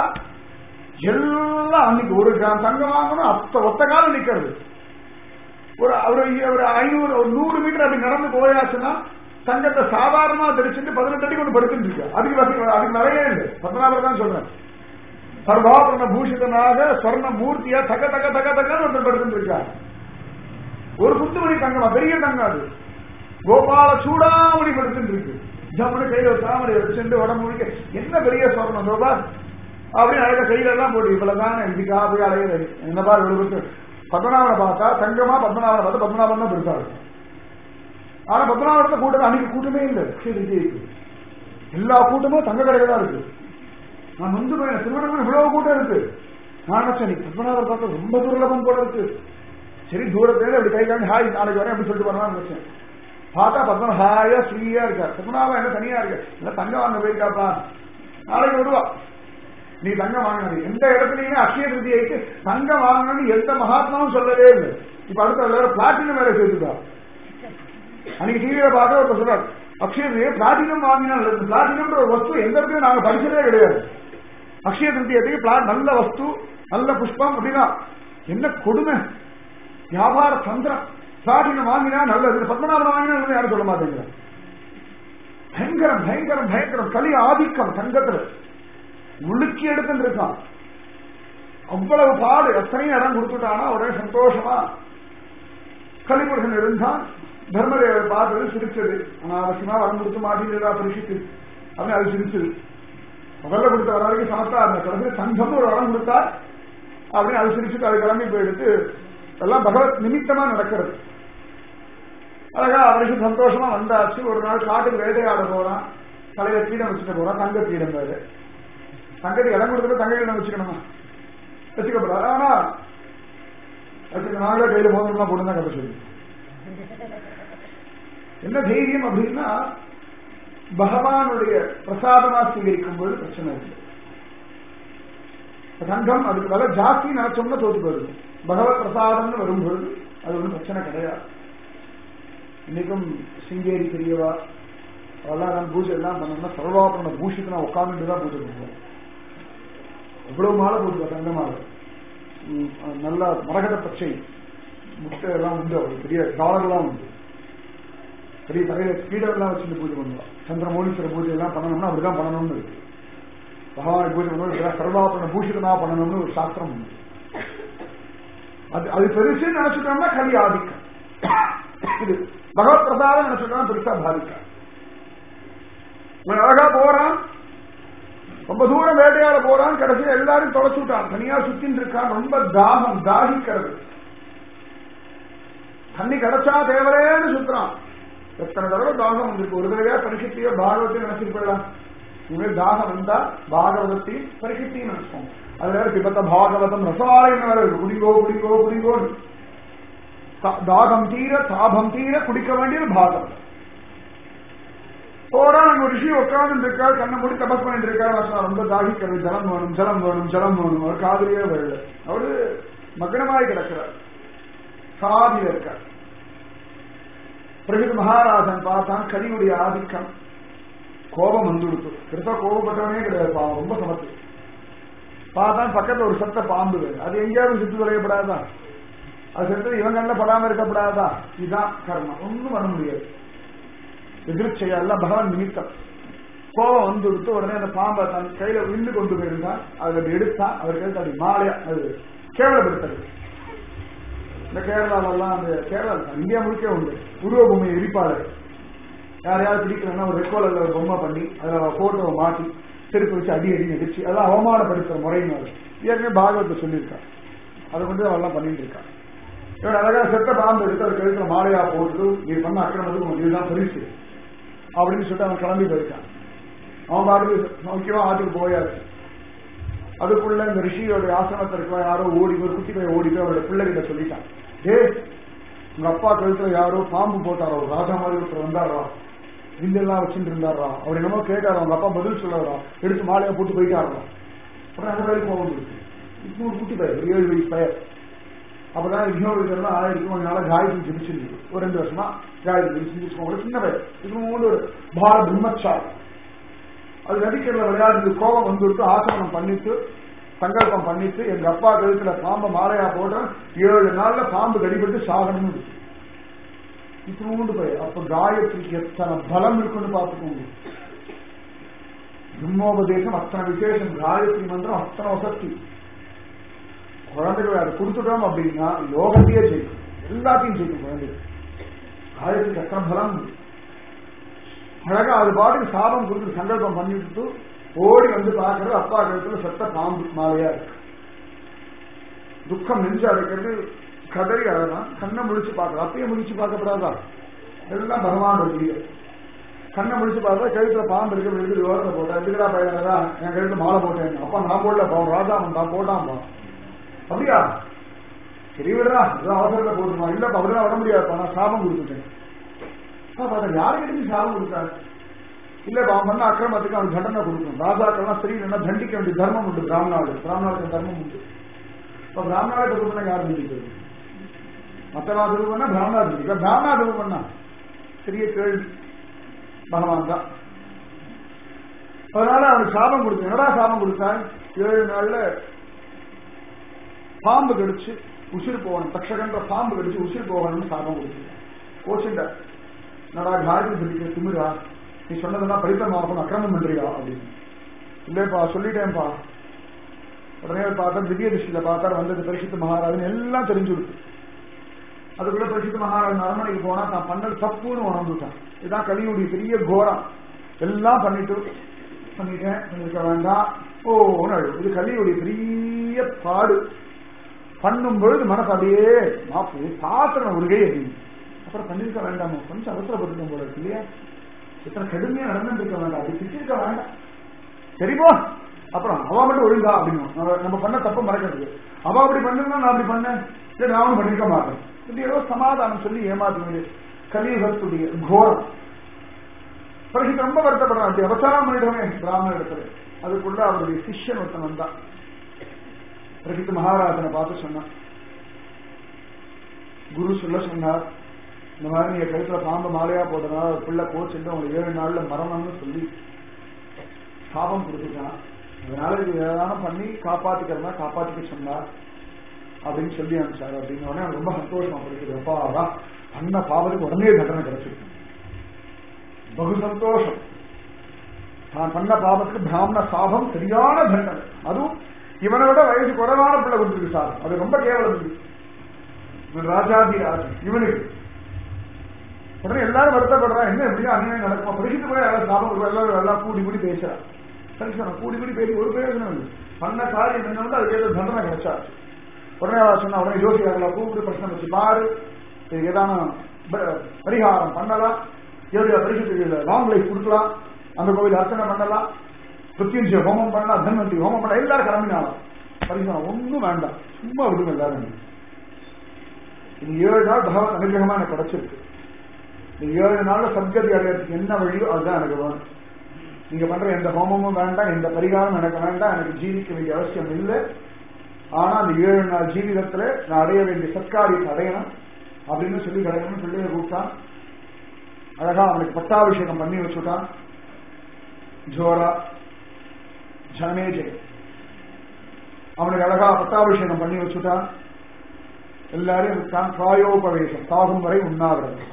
எல்லாம் அன்னைக்கு ஒரு தங்கம் வாங்கணும் அத்த ஒத்த காலம் நிக்கிறது. ஒரு ஒரு ஐநூறு ஒரு நூறு மீட்டர் அப்படி நடந்து போயாச்சுன்னா தங்கத்தை சாதாரணமா தெரிச்சுட்டு பதினெட்டு அடிக்கு ஒன்று படுத்துட்டு இருக்கு. அதுக்கு வசதி அதுக்கு நிறைய இல்லை. பத்மநாபர் தான் சொல்றேன். சர்வாபரண பூஷிதனாக ஸ்வர்ண மூர்த்தியா தக தக தக தகன்னு ஒருத்தர் படுத்துட்டு இருக்காரு. ஒரு குத்துமணி தங்கமா பெரிய தங்கம் அது. கோபால சூடாமணி படுத்துட்டு இருக்கு. ஜம்முன்னு கையில ஒரு தாமரை வச்சுட்டு உடம்பு முடிக்க என்ன பெரிய சொர்ணம் கோபா அப்படின்னு அழக கையில எல்லாம் போட்டு இவ்வளவுதான் இதுக்கா போய் அழகிறது என்னப்பா இவ்வளவு. பத்மநாபனை பார்த்தா தங்கமா பத்மநாபனை பார்த்தா பத்மநாபன் தான் பெருசா இருக்கும். ஆனா பத்மநாபத்தை கூட்டம் அன்னைக்கு கூட்டமே இல்லை. எல்லா கூட்டமும் தங்க கடையில தான் இருக்கு. நான் வந்து திருவண்ணாமலை இவ்வளவு கூட்டம் இருக்கு. நான் நினைச்சேன் பத்மநாபர் பார்த்தா ரொம்ப துர்லபம் போல இருக்கு. சரி தூரத்துல அப்படி கை காண்டி ஹாய் நாளைக்கு வரேன் அப்படி சொல்லிட்டு வரலாம்னு நினைச்சேன். பார்த்தா பத்மநாப ஹாயா ஸ்ரீயா இருக்கார். பத்மநாபம் என்ன தனியா இருக்கு. இல்ல தங்கம் வாங்க போயிருக்காப்பா நாளைக்கு விடுவா. நீ தங்கம் வாங்கினது எந்த இடத்துலயுமே அக்ஷய திருதியைக்கு தங்கம் வாங்கணும்னு எந்த மகாத்மாவும் சொல்லவே இல்லை. இப்ப அடுத்த வேற பிளாட்டினம் வேற சேர்த்துட்டா. அன்னைக்கு டிவியில பார்க்க ஒருத்தர் சொல்றாரு அக்ஷய திருதியை பிளாட்டினம் வாங்கினா பிளாட்டினம் ஒரு வஸ்து எந்த இடத்துலயும் நாங்க படிச்சதே கிடையாது. அக்ஷய திருதியத்துக்கு நல்ல வஸ்து நல்ல புஷ்பம் அப்படின்னா என்ன கொடுமை. வியாபார தந்திரம். பிளாட்டினம் வாங்கினா நல்லது. பத்மநாபம் வாங்கினா நல்லது யாரும் சொல்ல மாட்டேங்கிற. பயங்கரம் பயங்கரம் பயங்கரம் கலி ஆதிக்கம் தங்கத்துல முழுக்கி எடுத்துட்டு இருக்கான். அவ்வளவு பாடு எத்தனையும் இடம் கொடுத்துட்டானா ஒரே சந்தோஷமா கலிபுருஷன் இருந்தான். தர்மதேவர் பார்த்தது சிரிச்சது. அனாவசியமா வரம் கொடுத்து மாட்டீங்களா பரிசுத்து அப்படின்னு அது சிரிச்சது. முதல்ல கொடுத்த வர வரைக்கும் சமத்தா இருந்த கடைசி சங்கம் ஒரு வரம் கொடுத்தா அப்படின்னு அது சிரிச்சுட்டு அது கிளம்பி போயிடுத்து. எல்லாம் பகவத் நிமித்தமா நடக்கிறது. அழகா அவருக்கு சந்தோஷமா வந்தாச்சு. ஒரு நாள் காட்டுக்கு வேட்டையாட போறான். தலையில கீடம் வச்சுட்டு போறான். தங்க கீடம் வேறு. தங்கத்துக்கு இடம் கொடுத்துட்டு தங்க கீடம் வச்சுக்கணுமா வச்சுக்கப்படாது. ஆனா நாங்களே கையில மோதிரம்லாம் போட்டுதான் கதை சொல்லி என்ன தைரியம் அப்படின்னா பகவானுடைய பிரசாதமா ஸ்வீகரிக்கும் போது பிரச்சனை இல்லை. தங்கம் அதுக்கு வர ஜாஸ்தி நினைச்சோம்னா தோத்து போயிடுது. பகவத் பிரசாதம்னு வரும்பொழுது அது ஒன்றும் பிரச்சனை கிடையாது. இன்னைக்கும் சிங்கேரி பெரியவா அதெல்லாம் நான் பூஜை எல்லாம் பண்ணோம்னா சர்வாபரண பூஷித்து நான் உட்காந்துட்டு தான் பூஜை பண்ணுவோம். எவ்வளவு மாலை போட்டுருவா தங்க மாலை. நல்ல மரகத பச்சை முட்டை எல்லாம் உண்டு. அவருக்கு பெரிய டாலர்லாம் உண்டு. பெரிய தலையில கீழெல்லாம் வச்சுட்டு பூஜை பண்ணுவா. சந்திரமௌலீஸ்வர பூஜை எல்லாம் பண்ணணும்னா அப்படிதான் பண்ணணும்னு இருக்கு. பகவான் பூஜை பண்ணுவோம் சர்வாபரண பூஷிதனா பண்ணணும்னு ஒரு சாஸ்திரம் உண்டு. அது அது பெருசு நினைச்சுட்டோம்னா கலி ஆதிக்கம். இது பகவத் பிரசாதம் நினைச்சுட்டோம்னா பெருசா பாதிக்க. அழகா போறான். ரொம்ப தூரம் வேட்டையாட போறான். கடைசியில் எல்லாரும் தொலைச்சு விட்டான். தனியா சுத்தின்னு இருக்கான். ரொம்ப தாகம் தாகிக்கிறது. தண்ணி கிடைச்சா தேவரேன்னு சுத்துறான். எத்தனை தடவை தாகம் வந்திருக்கு. ஒரு தடவையா பரிசுத்தியோ பாகவத்தையும் நினைச்சிட்டு போயிடலாம். இனிமேல் தாகம் வந்தா பாகவதத்தையும் பரிசுத்தியும் நினைச்சோம். அது வேற பிபத்த பாகவதம் ரசவாலயம் வேற இருக்கு. குடிங்கோ குடிங்கோ குடிங்கோன்னு தாகம் தீர தாபம் தீர குடிக்க வேண்டியது பாகவதம். போறா அங்க ஒரு ரிஷி உட்கார்ந்து இருக்காரு. கண்ணை மூடி தபஸ் பண்ணிட்டு இருக்காரு. ரொம்ப தாகிக்கிறது. ஜலம் வேணும் ஜலம் வேணும் ஜலம் வேணும். அவர் காதலியே வரல. அவரு மகனமாய் கிடக்கிறார். சாதியில இருக்கார். பிரகிருத மகாராஜன் பார்த்தான் கலியுடைய ஆதிக்கம். கோபம் வந்துடுத்து. பெருசா கோபப்பட்டவனே கிடையாது. பாவம் ரொம்ப சமத்து. பார்த்தான் பக்கத்துல ஒரு சத்த பாம்பு. அது எங்கேயாவது சுத்து தொலையப்படாதான். அது செத்து இவன் கண்ணில் படாம இருக்கப்படாதா. இதுதான் கர்மம். ஒன்னும் பண்ண முடியாது. எதிர்ச்சையா எல்லாம் பகவான் நிமித்தம். கோபம் வந்து கொடுத்து உடனே அந்த பாம்பை தன் கையில விண்ணு கொண்டு போயிருந்தான். அதுல எடுத்தான். அவருக்கு அப்படி மாலையா அது கேவலப்படுத்தது. இந்த கேரளாவெல்லாம் அந்த கேரளா இந்தியா முழுக்க உண்டு உருவ பொம்மையை எரிப்பாளர். யாரையாவது பிடிக்கலன்னா ஒரு ரெக்கோல ஒரு பொம்மை பண்ணி அதுல போட்டோவை மாட்டி செருப்பு வச்சு அடி அடி நடிச்சு அதெல்லாம் அவமானப்படுத்துற முறைன்னு ஏற்கனவே பாகவத்தை சொல்லியிருக்கான். அதை கொண்டு அவெல்லாம் பண்ணிட்டு இருக்கான். இவன் அழகா செத்த பாம்பு எடுத்து அது கழுத்துல மாலையா போட்டு நீ பண்ண அக்கிரமத்துக்கு உனக்கு இதுதான் பரிசு அப்படின்னு சொல்லிட்டு அவன் கிளம்பி போயிருக்கான். அவன் பாட்டுக்கு முக்கியமா ஆற்றுக்கு போயாச்சு. அதுக்குள்ள இந்த ரிஷியோட ஆசிரமத்தில் இருக்க யாரோ ஓடி ஒரு குட்டி போய் ஓடி போய் அவரோட பிள்ளைகிட்ட சொல்லிட்டான், ஏ உங்க அப்பா கழுத்துல யாரோ பாம்பு போட்டாரோ, ராஜா மாதிரி ஒருத்தர் வந்தாரா, வில்லெல்லாம் வச்சுட்டு இருந்தாரா, அவர் என்னமோ கேட்டாரா, அவங்க அப்பா பதில் சொல்லுவாரா, எடுத்து மாலையா போட்டு போயிட்டாரா. அப்புறம் அந்த பயிர் போக முடியுது. இன்னொரு குட்டி பயிர், ஒரு ஏழு வயசு பயிர். அப்பதான் இன்னொரு இதெல்லாம் ஆயிருக்கு. கொஞ்ச நாளா காயத்ரி ஜெபிச்சிருக்கு. ஒரு ரெண்டு வருஷமா காயத்ரி செஞ்சுக்கோங்க. சின்ன பயிர், இது ஒரு பால பிரம்மச்சாரி. அது நதிக்கடல விளையாடுறது கோபம் வந்துட்டு ஆசமனம் பண்ணிட்டு சங்கல்பம் பண்ணிட்டு எங்க அப்பா கழுத்துல பாம்பை மாலையா போடுறேன், ஏழு நாள்ல பாம்பு கடிபட்டு சாகணும்னு இத்தனோண்டு போய். அப்ப காயத்ரிக்கு எத்தனை பலம் இருக்குன்னு பார்த்துக்கோங்க. பிரம்மோபதேசம் அத்தனை விசேஷம், காயத்ரி மந்திரம் அத்தனை வசதி. குழந்தைகள் அதை கொடுத்துட்டோம் அப்படின்னா யோகத்தையே ஜெயிக்கும், எல்லாத்தையும் ஜெயிக்கும் குழந்தைகள். காயத்ரிக்கு அத்தனை பலம். அழகா அது பாட்டுக்கு சாபம் கொடுத்து சங்கல்பம் பண்ணிட்டு ஓடி வந்து பார்க்கறது அப்பா கழுத்துல செத்த பாம்பு மாலையா இருக்கு. துக்கம் நெஞ்சு அடைக்கிறது, கதறி அழகான். கண்ணை முடிச்சு பார்க்கறது, அப்பயே முடிச்சு பார்க்கப்படாதா, எல்லாம் பகவானோட வீடு. கண்ணை முடிச்சு பார்த்தா கழுத்துல பாம்பு இருக்கு, எழுதி ஓரத்தை போட்டேன். எதுக்கடா பையனா என் கழுத்துல மாலை போட்டேன், அப்பா நான் போடல பா, ராஜா நான் போட்டான்பா. அப்படியா சரி விடுறா, இதான் அவசரத்தை போட்டுமா, இல்லப்பா அப்படிதான் வர முடியாதுப்பா, நான் சாபம் கொடுத்துட்டேன். யாருக்கிட்ட சாபம் கொடுத்தாரு? இல்லப்பா அவன் பண்ண அக்கிரமத்துக்கு அவன் தண்டனை கொடுக்கணும். ராஜாக்கள்லாம் சரி இல்லைன்னா தண்டிக்க வேண்டிய தர்மம் உண்டு. பிராமணாடு பிராமணாளுக்கு தர்மம் உண்டு. இப்ப பிராமணாடு தப்பு பண்ணா யாரும் தண்டிக்கிறது? மத்தவா தப்பு பண்ணா பிராமணா தண்டிக்க, பிராமணா தப்பு பண்ணா பெரிய கேள்வி. பகவான் தான். அதனால அவனுக்கு சாபம் கொடுத்து, என்னடா சாபம் கொடுத்தான்? ஏழு நாள்ல பாம்பு கடிச்சு உசிறு போகணும், தக்ஷகன்ற பாம்பு கடிச்சு உசிறு போகணும்னு சாபம் கொடுத்து கோச்சுண்ட. என்னடா காயத்ரி சொல்லிக்க திமிரா, நீ சொன்னதுன்னா பரித்தமாகும் அக்கிரமம் பண்றியா அப்படின்னு. இல்லப்பா சொல்லிட்டேன்ப்பா. உடனே பார்த்தா திவ்ய திருஷ்டியில பார்த்தா வந்தது பரிசுத்த மகாராஜன் எல்லாம் தெரிஞ்சு கொடுத்து. அதுக்குள்ள பரிசுத்த மகாராஜன் அரண்மனைக்கு போனா தான் பண்ணது தப்புன்னு உணர்ந்துட்டான். இதுதான் கலியுடைய பெரிய கோரம். எல்லாம் பண்ணிட்டு பண்ணிட்டேன் பண்ணிருக்க வேண்டாம் ஓன்னு அழு. இது கலியுடைய பெரிய பாடு. பண்ணும் பொழுது மனசு அப்படியே மாப்பு பாத்திரம் ஒரு கை அப்படின்னு. அப்புறம் பண்ணிருக்க வேண்டாமோ, கொஞ்சம் அவசரப்பட்டு போல இருக்கு இல்லையா, இத்தனை கடுமையா நடந்துட்டு இருக்க வேண்டாம், அப்படி திட்டிருக்க வேண்டாம். சரிப்போ அப்புறம் அவ மட்டும் ஒழுங்கா அப்படின்னு நம்ம பண்ண தப்ப மறக்கிறது. அவ அப்படி பண்ணிருந்தா நான் அப்படி பண்ணேன், சரி நானும் பண்ணிருக்க மாட்டேன். இப்படி ஏதோ சமாதானம் சொல்லி ஏமாற்ற கலியுகத்துடைய கோரம். பரிசு ரொம்ப வருத்தப்படுறான். அப்படி அவசரம் பண்ணிடுவோமே பிராமண இடத்துல. அதுக்குள்ள அவருடைய சிஷ்யன் ஒருத்தன் வந்தான். பிரசித்த மகாராஜனை பார்த்து சொன்னான், குரு சொல்ல சொன்னார், இந்த மாதிரி நீங்க கழுத்துல பாம்பு மாலையா போட்டதுனால ஒரு பிள்ளை கோச்சுட்டு அவங்க ஏழு நாள்ல மரணம்னு சொல்லி சாபம் கொடுத்துட்டான். அதனால இது ஏதாவது பண்ணி காப்பாத்திக்கிறதா காப்பாத்திக்க சொன்னார் அப்படின்னு சொல்லி அனுப்பிச்சாரு. அப்படின்னு உடனே ரொம்ப சந்தோஷமா படிக்கிறது. அப்பாவா பண்ண பாவத்துக்கு உடனே தண்டனை கிடைச்சிருக்கு. பகு சந்தோஷம். நான் பண்ண பாவத்துக்கு பிராமண சாபம் சரியான தண்டனை. அதுவும் இவனை விட வயசு குறைவான பிள்ளை கொடுத்துருக்கு சார். அது ரொம்ப கேவலம். ராஜாதி ராஜன் இவனுக்கு. உடனே எல்லாரும் வருத்தப்படுறான், என்ன எப்படியா அநியாயம் நடக்குமா, பரிசுத்து போய் யாராவது சாபம் எல்லாரும் எல்லாம் கூடி கூடி பேசுறான். சரி சார் கூடி கூடி பேசி ஒரு பிரயோஜனம் இல்லை. பண்ண காரியம் என்ன வந்து அதுக்கு ஏதோ தண்டனை கிடைச்சாச்சு. உடனே சொன்னா உடனே யோசிக்கலாம், கூப்பிட்டு பிரச்சனை வச்சு பாரு, ஏதான பரிகாரம் பண்ணலாம், ஏழு பரிசுத்துக்கு லாங் லைஃப் கொடுக்கலாம், அந்த கோவில் அர்ச்சனை பண்ணலாம், பிரத்யஞ்ச ஹோமம் பண்ணலாம், தன்வந்தி ஹோமம் பண்ணலாம், எல்லாரும் கிளம்பினாலும் பரிகாரம் ஒன்றும் வேண்டாம், சும்மா விடுங்க எல்லாரும். இது ஏழு நாள் பகவத் அனுகிரகமா எனக்கு கிடைச்சிருக்கு. இந்த ஏழு நாள்ல சத்கதி அடையறதுக்கு என்ன வழியோ அதுதான் எனக்கு வேணும். நீங்க பண்ற எந்த ஹோமமும் வேண்டாம், எந்த பரிகாரம் எனக்கு வேண்டாம், எனக்கு ஜீவிக்க வேண்டிய அவசியம் இல்லை. ஆனா அந்த ஏழு நாள் ஜீவிதத்துல நான் அடைய வேண்டிய சத்காரியத்தை அடையணும் அப்படின்னு சொல்லி கிடைக்கணும்னு சொல்லி கூப்பிட்டான். அழகா அவனுக்கு பட்டாபிஷேகம் பண்ணி வச்சுட்டான். ஜோரா ஜனமேஜை அவனுக்கு அழகா பட்டாபிஷேகம் பண்ணி வச்சுட்டான். எல்லாரையும் விட்டான். பிராயோபவேசம் சாகும் வரை உண்ணாவிரதம்.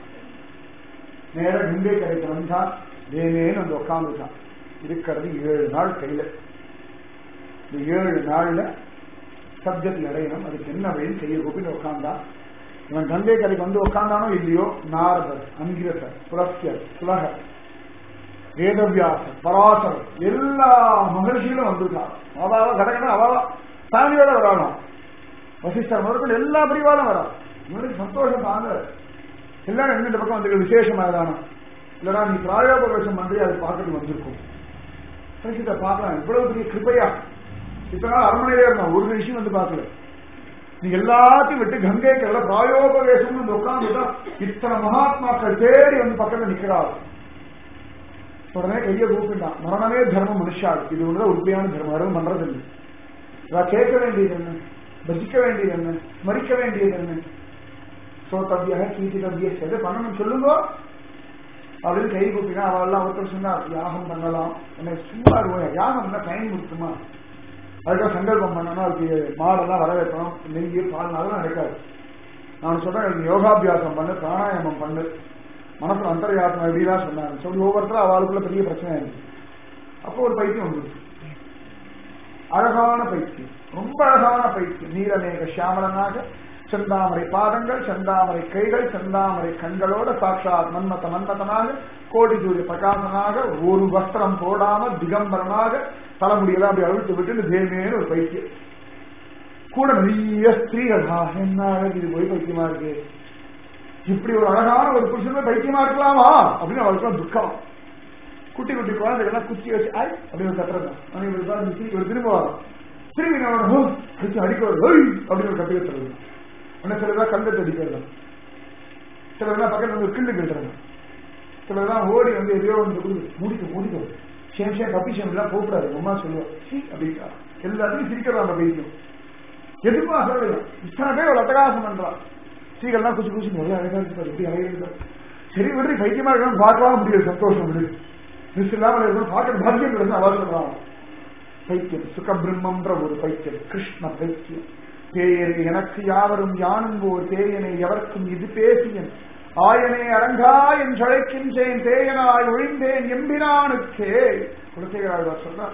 நேர கங்கை கரைக்கு வந்தான். வேணேன்னு வந்து உட்காந்துட்டான். இருக்கிறது ஏழு நாள் கையில. இந்த ஏழு நாள்ல சப்ஜத்தில் அடையணும், அதுக்கு என்ன வழி செய்ய கூப்பிட்டு உட்கார்ந்தான். இவன் கங்கை கரைக்கு வந்து உட்கார்ந்தானோ இல்லையோ, நாரதர், அங்கிரசர், புலஸ்யர், சுலகர், வேதவியாசர், பராசர் எல்லா மகிழ்ச்சியிலும் வந்துட்டான். அவாவா கடகட அவாவா ஃபேமிலியோட வராலும் வசிஷ்டர் முதற்கொண்டு எல்லா பிரிவாலும் வரா. இவனுக்கு சந்தோஷம் தாங்க. எல்லாரும் என்ன இந்த பக்கம் வந்து விசேஷமா தானா இல்லடா நீ பிராயோபவேசம் பண்றி அதை பார்க்கறது வந்திருக்கும். பரீட்சித்தை பார்க்கலாம். இவ்வளவு பெரிய கிருப்பையா இத்தனை நாள் அரண்மனையிலே இருந்தான், ஒரு விஷயம் வந்து பார்க்கல. நீ எல்லாத்தையும் விட்டு கங்கை கல்ல பிராயோபவேசம் உட்கார்ந்துட்டா இத்தனை மகாத்மாக்கள் தேடி வந்து பக்கத்துல நிக்கிறாள். உடனே கையை கூப்பிட்டான். மரணமே தர்மம் மனுஷாள், இது ஒண்ணுதான் உண்மையான தர்மம், யாரும் பண்றது இல்லை. நான் கேட்க வேண்டியது என்ன, பஜிக்க வேண்டியது என்ன, ஸ்மரிக்க வேண்டியது என்ன, சோதவியாக கீதிதவிய எதை பண்ணணும் சொல்லுங்க அப்படின்னு கை கூப்பினா அவெல்லாம் ஒருத்தர் சொன்னார் யாகம் பண்ணலாம். என்ன சும்மா இருக்கும், யாகம் டைம் இருக்குமா, அதுக்காக சங்கல்பம் பண்ணணும், அதுக்கு மாடெல்லாம் வர வைக்கணும், நெய்யி பால் அதெல்லாம் நடக்காது. நான் சொல்றேன் யோகாபியாசம் பண்ணு, பிராணாயாமம் பண்ணு, மனசுல அந்தர்யாசனம் எப்படிதான் சொன்னாங்க சொல்லி ஒவ்வொருத்தரும் அவளுக்குள்ள பெரிய பிரச்சனை இருக்கு. அப்போ ஒரு பைத்தியம் வந்துருச்சு, அழகான பைத்தியம், ரொம்ப அழகான பைத்தியம். நீலமேக சியாமலனாக செந்தாமரை பாதங்கள், செந்தாமரை கைகள், செந்தாமரை கண்களோட சாட்சாத் மன்மத மன்மதனாக கோடி சூரிய பிரகாசனாக ஒரு வஸ்திரம் போடாம திகம்பரனாக தலைமுடியெல்லாம் அப்படி அழுத்து விட்டு தேமேன்னு ஒரு பைத்தியம். கூட நிறைய ஸ்திரீகள் என்ன அழகு, இது போய் பைத்தியமா இருக்கு, இப்படி ஒரு அழகான ஒரு புருஷன் பைத்தியமா இருக்கலாமா அப்படின்னு அவளுக்கு துக்கம். குட்டி குட்டி குழந்தைகள்லாம் குச்சி வச்சு ஆய் அப்படின்னு கட்டுறது ஒரு திரும்ப வரும், திரும்பி நான் அடிக்க அப்படின்னு ஒரு கட்டி வச்சுறது. உடனே சிலதான் கண்டத்தை அடிக்கிறது, சிலர்தான் பக்கத்துல வந்து கிண்டு கட்டுறது, சிலர்தான் ஓடி வந்து எதையோ வந்து மூடிக்க மூடிக்க சேம் சேம் கப்பி சேம் எல்லாம் போகக்கூடாது அம்மா சொல்லுவா சி அப்படின்னா எல்லாத்தையும் சிரிக்கிறதா அந்த பைத்தியம். எதுக்கும் அசரலாம் இத்தனை பேர் ஒரு அட்டகாசம் பண்றான். ஸ்ரீகள்லாம் குச்சி குச்சி நிறைய அழகா இருப்பார், எப்படி அழகா இருப்பார். சரி விடுறி பைத்தியமா இருக்கணும் பார்க்கலாம் முடியாது, சந்தோஷம் விடு, மிஸ் இல்லாமல் இருக்கணும் பார்க்க பாக்கியம் கிடையாது அவர் சொல்றான். பைத்தியம் சுகபிரம்மன்ற ஒரு பைத்தியம், கிருஷ்ண பைத்தியம். தேயனை எனக்கு யாவரும் யானும்போர் தேயனை எவர்க்கும் இது பேசியன் ஆயனே அரங்கா என் சழைக்கின்றேன் தேயனாய் ஒழிந்தேன் எம்பினானுக்கே குலசேகராழ்வார் சொல்றார்.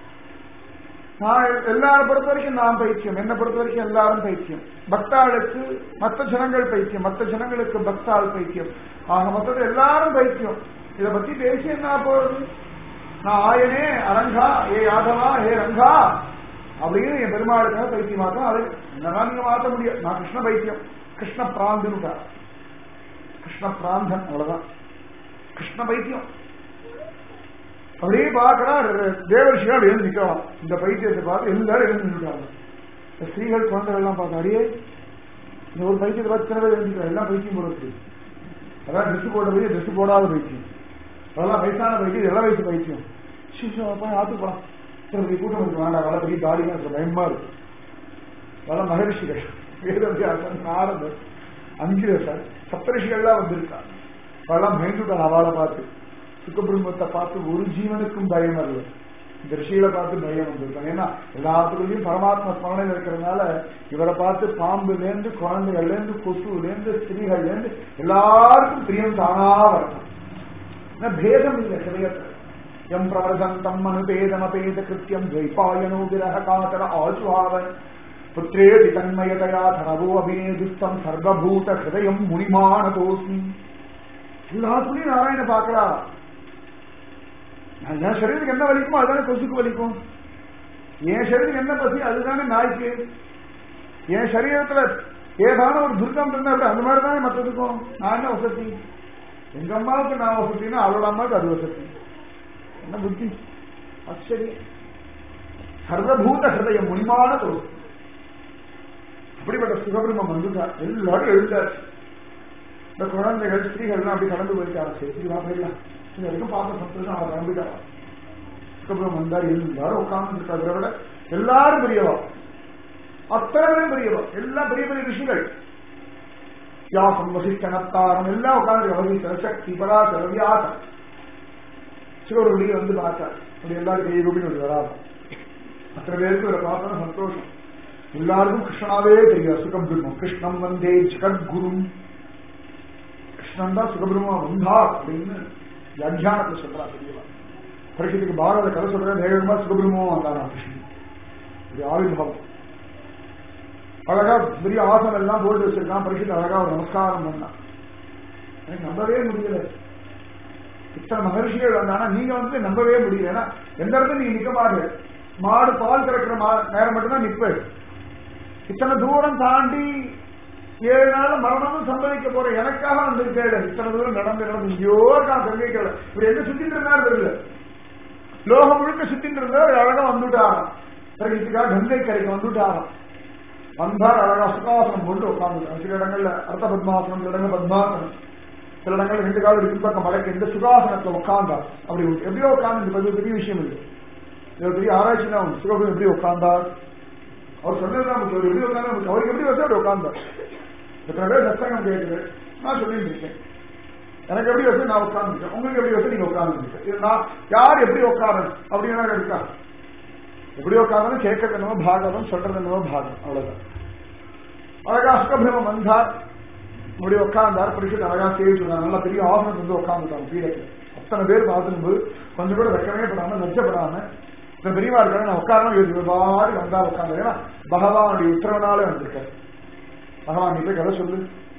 நான் எல்லாரும் பொறுத்த வரைக்கும் நான் பைத்தியம், என்னை பொறுத்த வரைக்கும் எல்லாரும் பைத்தியம். பக்தாளுக்கு மற்ற ஜனங்கள் பைத்தியம், மற்ற ஜனங்களுக்கு பக்தாள் பைத்தியம், ஆக மொத்தத்தை எல்லாரும் பைத்தியம். இதை பத்தி பேசி என்ன போறது. நான் ஆயனே அரங்கா ஏ யாதவா ஏ ரங்கா அப்படின்னு என் பெருமாளுக்காக பைத்தியமாக்கும். அது என்னதான் நீங்க மாற்ற முடியும். நான் கிருஷ்ண பைத்தியம், கிருஷ்ண பிராந்துன்னு, கிருஷ்ண பிராந்தன், அவ்வளவுதான் கிருஷ்ண பைத்தியம். அப்படியே பார்க்கறா தேவர்ஷியா அப்படி எழுந்து நிற்கலாம். இந்த பைத்தியத்தை பார்த்து எல்லாரும் எழுந்து நிற்கிறாங்க. ஸ்ரீகள் குழந்தைகள் எல்லாம் பார்க்க அடியே இந்த ஒரு பைத்தியத்தை பார்த்து சில பேர் எழுந்திருக்காங்க. எல்லாம் பைத்தியம் போடுறது, அதான் ட்ரெஸ் போட பைத்தியம், ட்ரெஸ் போடாத பைத்தியம், அதெல்லாம் வயசான பைத்தியம், எல்லா வயசு பைத்தியம். சிஷா ஆத்து போலாம் கூட்டம் இருக்கு வேண்டாம், வள பெரிய தாடினா பயமா இருக்கு. வள மகரிஷிகள் வேதவியாசன் நாரதர் அங்கிரசர் சப்தரிஷிகள்லாம் வந்திருக்கா. அவெல்லாம் பயந்துட்டான் அவளை பார்த்து. சுகபிரம்மத்தை பார்த்து ஒரு ஜீவனுக்கும் பயம் அல்ல, இந்த ரிஷிகளை பார்த்து பயம் வந்திருக்காங்க. ஏன்னா எல்லாத்துக்குள்ளயும் பரமாத்மா ஸ்மரணையில் இருக்கிறதுனால இவரை பார்த்து பாம்புலேருந்து குழந்தைகள்லேருந்து கொசுலேருந்து ஸ்திரீகள்லேருந்து எல்லாருக்கும் பிரியம் தானா வரணும். பேதம் இல்லை ஹிருதயத்தில். எம் பிரவர்தந்தம் அனுபேதமபேத கிருத்தியம் துவைபாயனோ விரஹ காதர ஆசுவாவன் புத்திரேதி தன்மயதயா தரவோ அபிநேதுஸ்தம் சர்வபூத ஹிருதயம் முனிமானதோஸ்மி. எல்லாத்துலயும் நாராயண பார்க்கலா. என் சரீரத்துக்கு என்ன வலிக்குமோ அதுதானே கொசுக்கு வலிக்கும், என் சரீரத்துக்கு என்ன பசி அதுதானே நாய்க்கு, என் சரீரத்துல ஏதான ஒரு துர்க்கம் இருந்தா அந்த மாதிரி தானே மற்றதுக்கும். நான் என்ன வசதி, எங்க அம்மாவுக்கு நான் வசதினா அவளோட அம்மாவுக்கு அது வசதி. என்ன புத்தி ஆச்சரியம். சர்வபூத ஹிருதயம் முனிமான தோல். அப்படிப்பட்ட சுகபிரம்மம் வந்துட்டார். எல்லாரும் எழுந்தாச்சு. இந்த குழந்தைகள் ஸ்திரீகள்லாம் அப்படி கடந்து போயிட்டாங்க. சேர்த்துக்கலாம் போயிடலாம் இது வரைக்கும் பார்க்க சந்தோஷம். அவரை கிளம்பிட்டாங்க. சுகபிரம்மம் வந்தார். எல்லாரும் உட்கார்ந்து இருக்கிறத விட எல்லாரும் பெரியவா, அத்தனை பேரும் பெரியவா, எல்லாம் பெரிய பெரிய ரிஷிகள். யாசம் வசிஷ்டனத்தாரம் எல்லாம் உட்கார்ந்து வசிஷ்டர் சக்தி பராசர வியாசம் சிவரு வெளியே வந்து பார்த்தார். அப்படி எல்லாரும் கையை ரூபின்னு வராது. அத்தனை பேருக்கு இவரை பார்த்தோம் சந்தோஷம். எல்லாருக்கும் கிருஷ்ணாவே தெரியாது. சுகபிரம்மம் கிருஷ்ணம் வந்தே ஜெகத்குரு, கிருஷ்ணன் தான் சுகபிரம்மா வந்தா அப்படின்னு வியாக்கியானத்துல சொல்றா தெரியவா. பரிஷத்துக்கு பாரத கதை சொல்ற வேகமா சுகபிரம்மம் வந்தானா கிருஷ்ணன். இது ஆவிர்வாவம் அழகா பெரிய ஆசனம் எல்லாம் போட்டு வச்சிருக்கான். பரிஷத்து அழகா ஒரு நமஸ்காரம் பண்ணான். எனக்கு நம்பவே முடியல. இத்தனை மகர்ஷிகள் வந்தானா நீங்க வந்து நம்பவே முடியல. ஏன்னா எந்த இடத்துல நீங்க நிக்க மாடு மாடு பால் கறக்கிற நேரம் மட்டும்தான் நிற்ப. இத்தனை தூரம் தாண்டி ஏழு நாள் மரணமும் சம்பவிக்க போற எனக்காக வந்திருக்கேன். இத்தனை தூரம் நடந்து நடந்து ஐயோ நான் தெரிவிக்கல. இவர் என்ன சுத்திட்டு இருந்தாரு தெரியல. லோகம் முழுக்க சுத்திட்டு இருந்தா அழகா வந்துட்டாராம். இதுக்காக கங்கை கரைக்கு வந்துட்டாராம். வந்தார் அழகா சுகாசனம் கொண்டு உட்கார்ந்துட்டார். சில இடங்கள்ல அர்த்த பத்மாசனம், சில இடங்கள் பத்மாசனம், சில இடங்கள் ரெண்டு காலம் இருக்கு பக்கம் மடக்கு இந்த சுகாசனத்துல உட்கார்ந்தார். அப்படி எப்படியோ உட்கார்ந்து பெரிய விஷயம் இல்லை. இது பெரிய ஆராய்ச்சி தான். சுகபுரம் எப்படி உட்கார்ந்தார் அவர் சொன்னதுதான் முக்கியம். எப்படி உட்கார்ந்தா முக்கியம். அவருக்கு எப்படி வசதி அப்படி உட்கார்ந்தார். எத்தனை பேர் சத்தங்கம் கேட்குது நான் சொல்லிட்டு இருக்கேன். எனக்கு எப்படி வசதி நான் உட்கார்ந்துருக்கேன். உங்களுக்கு எப்படி வசதி நீங்க உட்கார்ந்துருக்கேன். நான் யார் எப்படி உட்காரன் அப்படின்னா இருக்கா. எப்படி உட்காரணும் கேட்கறது என்னவோ பாகவதம், சொல்றது என்னவோ பாகம். அவ்வளவுதான். அழகா சுகபிரமம் வந்தார். இப்படி உட்கார்ந்தார். படிச்சுட்டு அழகா சேவிச்சுருந்தாங்க. நல்லா பெரிய ஆசனம் வந்து உட்கார்ந்துட்டாங்க பீடத்தில். அத்தனை பேர் பார்த்துட்டு கொஞ்சம் கூட வெக்கமே படாம லட்சப்படாம இந்த பெரியவா இருக்காரு நான் உட்காரணும் பாடி வந்தா உட்கார்ந்து. ஏன்னா பகவானுடைய உத்தரவனாலே வந்திருக்காரு. பகவான் நீ போய் கதை சொல்லு.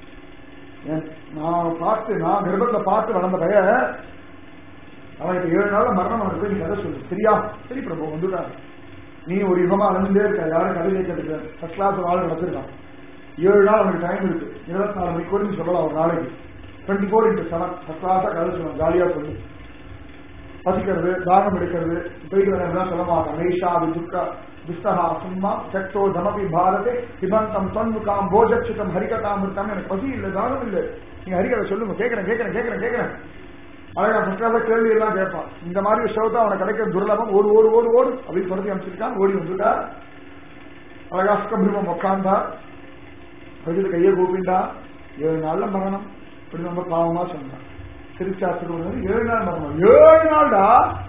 நான் பார்த்து நான் கர்ப்பத்துல பார்த்து வளர்ந்த பய அவனுக்கு ஏழு நாள் மரணம் அவனுக்கு போய் நீ கதை சொல்லு. சரியா? சரி பிரபு வந்துட்டாரு. நீ ஒரு யுகமா அலைஞ்சுட்டே இருக்க. யாரும் கதை கேட்கறதுக்கு ஃபர்ஸ்ட் கிளாஸ் ஆள் நடத்திருக்கான். ஏழு நாள் அவனுக்கு டைம் இருக்கு. இருபத்தி நாலு மணிக்கு கூட சொல்லலாம் ஒரு நாளைக்கு. Twenty four into seven first கிளாஸா கதை சொல்லணும். ஜாலியா சொல்லு. பசிக்கிறது, தாகம் எடுக்கிறது, போயிட்டு வரதான் சொல்ல மாட்டான். நைஷா துக்கா துஸ்தகா சும்மா சக்தோ தமபி பாரதே விபந்தம் தொன்முகாம் போஜட்சிதம் ஹரிகதாமிருத்தம். எனக்கு பசி இல்லை, தாகம் இல்லை, நீங்க ஹரிகதை சொல்லுங்க. கேட்கிறேன் கேட்கிறேன் கேட்கிறேன் கேட்கிறேன் அழகா ஃபர்ஸ்ட் கேள்வி எல்லாம் கேட்பான். இந்த மாதிரி ஷோதான் அவனை கிடைக்கிற துர்லபம். ஓடு ஓடு ஓடு ஓடு அப்படின்னு சொல்லி அமைச்சிருக்கான். ஓடி வந்துட்டா. அழகா சுகபிரமம் உட்கார்ந்தா. பகுதி கையை கூப்பிண்டா. ஏழு நாள்ல மரணம். இப்படி ரொம்ப பாவமா சொன்னான். திருச்சாஸ்திரம் ஏழு நாள் மரணம். ஏழு நாள்டா.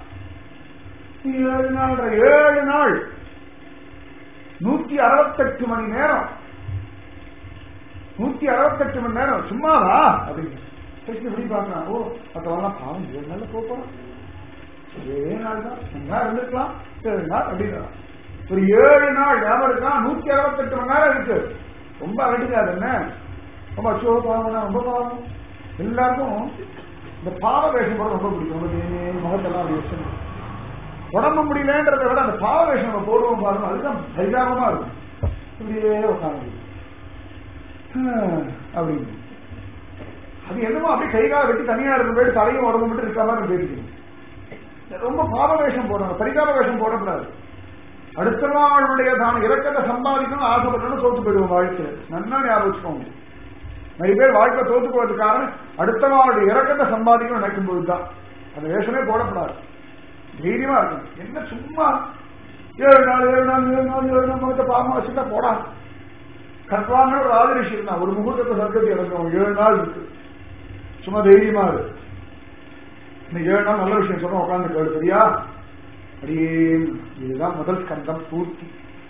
ஏழு நாள் ஏழு நாள் நூத்தி அறுபத்தெட்டு மணி நேரம். நூத்தி அறுபத்தெட்டு மணி நேரம் சும்மாவா அப்படின்னு எப்படி பாக்குறான். ஓ மற்றவெல்லாம் பாவம் ஏழு நாள்ல போறோம். ஏழு நாள் தான் நல்லா இருந்துக்கலாம். ஏழு நாள் அப்படின்னா ஒரு ஏழு நாள் ஞாபகம் இருக்கான். நூத்தி அறுபத்தெட்டு மணி நேரம் இருக்கு. ரொம்ப அழகாது என்ன. ரொம்ப அச்சோ பாவம்னா ரொம்ப பாவம். எல்லாருக்கும் இந்த பாவ வேஷம் போட ரொம்ப பிடிக்கும். முகத்தெல்லாம் அப்படி வச்சு உடம்பு முடியலன்றதை விட அந்த பாவ வேஷம் நம்ம போடுவோம் பாருங்க. அதுதான் பரிதாபமா இருக்கும். இப்படியே உட்காந்து அப்படின்னு அது என்னமோ அப்படியே கைகால வெட்டி தனியா இருக்க போயிட்டு தலையும் உடம்பு மட்டும் இருக்க மாதிரி பேசிக்கணும். ரொம்ப பாவ வேஷம் போடணும். பரிதாப வேஷம் போடக்கூடாது. அடுத்த நாளுடைய தான் இறக்கத்தை சம்பாதிக்கணும் ஆசைப்படணும் தோத்து போயிடுவோம் வாழ்க்கையில. நல்லா ஞாபகம் வச்சுக்கோங்க. நிறைய பேர் வாழ்க்கை தோத்து போவதுக்கு காரணம் அடுத்த நாளுடைய இறக்கத்தை சம்பாதிக்கணும் நினைக்கும் போதுதான். அந்த வேஷமே போடக்கூடாது. தைரியமா இருக்கணும். என்ன சும்மா ஏழு நாள் ஏழு நாள் ஏழு நாள் ஏழு நாள் முகத்தை பாவமா வச்சுட்டா போடா. கற்பான ஒரு ஆதரிஷி இருந்தா ஒரு முகூர்த்தத்தை சர்க்கத்தை இறங்கும். ஏழு நாள் இருக்கு. சும்மா தைரியமா இருக்கு. இந்த ஏழு நாள் நல்ல விஷயம் சொன்னா உட்காந்து கேளு. சரியா? அப்படியே இதுதான் முதல் ஸ்கந்தம் பூர்த்தி.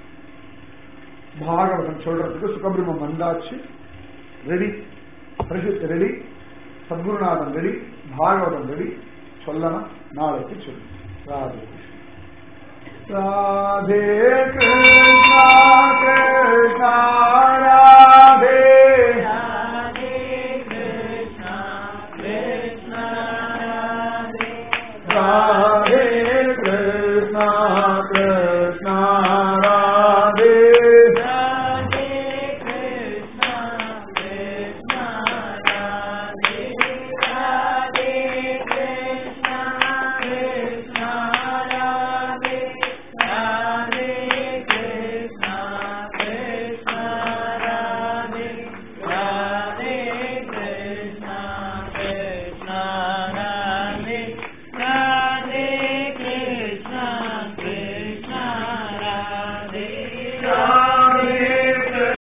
பாகவதம் சொல்றதுக்கு சுகபிரமம் வந்தாச்சு. ரெடி. பரிசுத்த ready. Sadgurunathan ready. Bhagavatam ready. சொல்லணும். நாளைக்கு சொல்லு. ராதே ராதே கிருஷ்ணா கிருஷ்ணா ராதே ராதே கிருஷ்ணா கிருஷ்ணா ராதே ராதே கிருஷ்ணா கிருஷ்ணா ராதே ராதே கிருஷ்ணா கிருஷ்ணா ராதே ராதே கிருஷ்ணா கிருஷ்ணா ராதே ராதே கிருஷ்ணா கிருஷ்ணா ராதே ராதே கிருஷ்ணா கிருஷ்ணா ராதே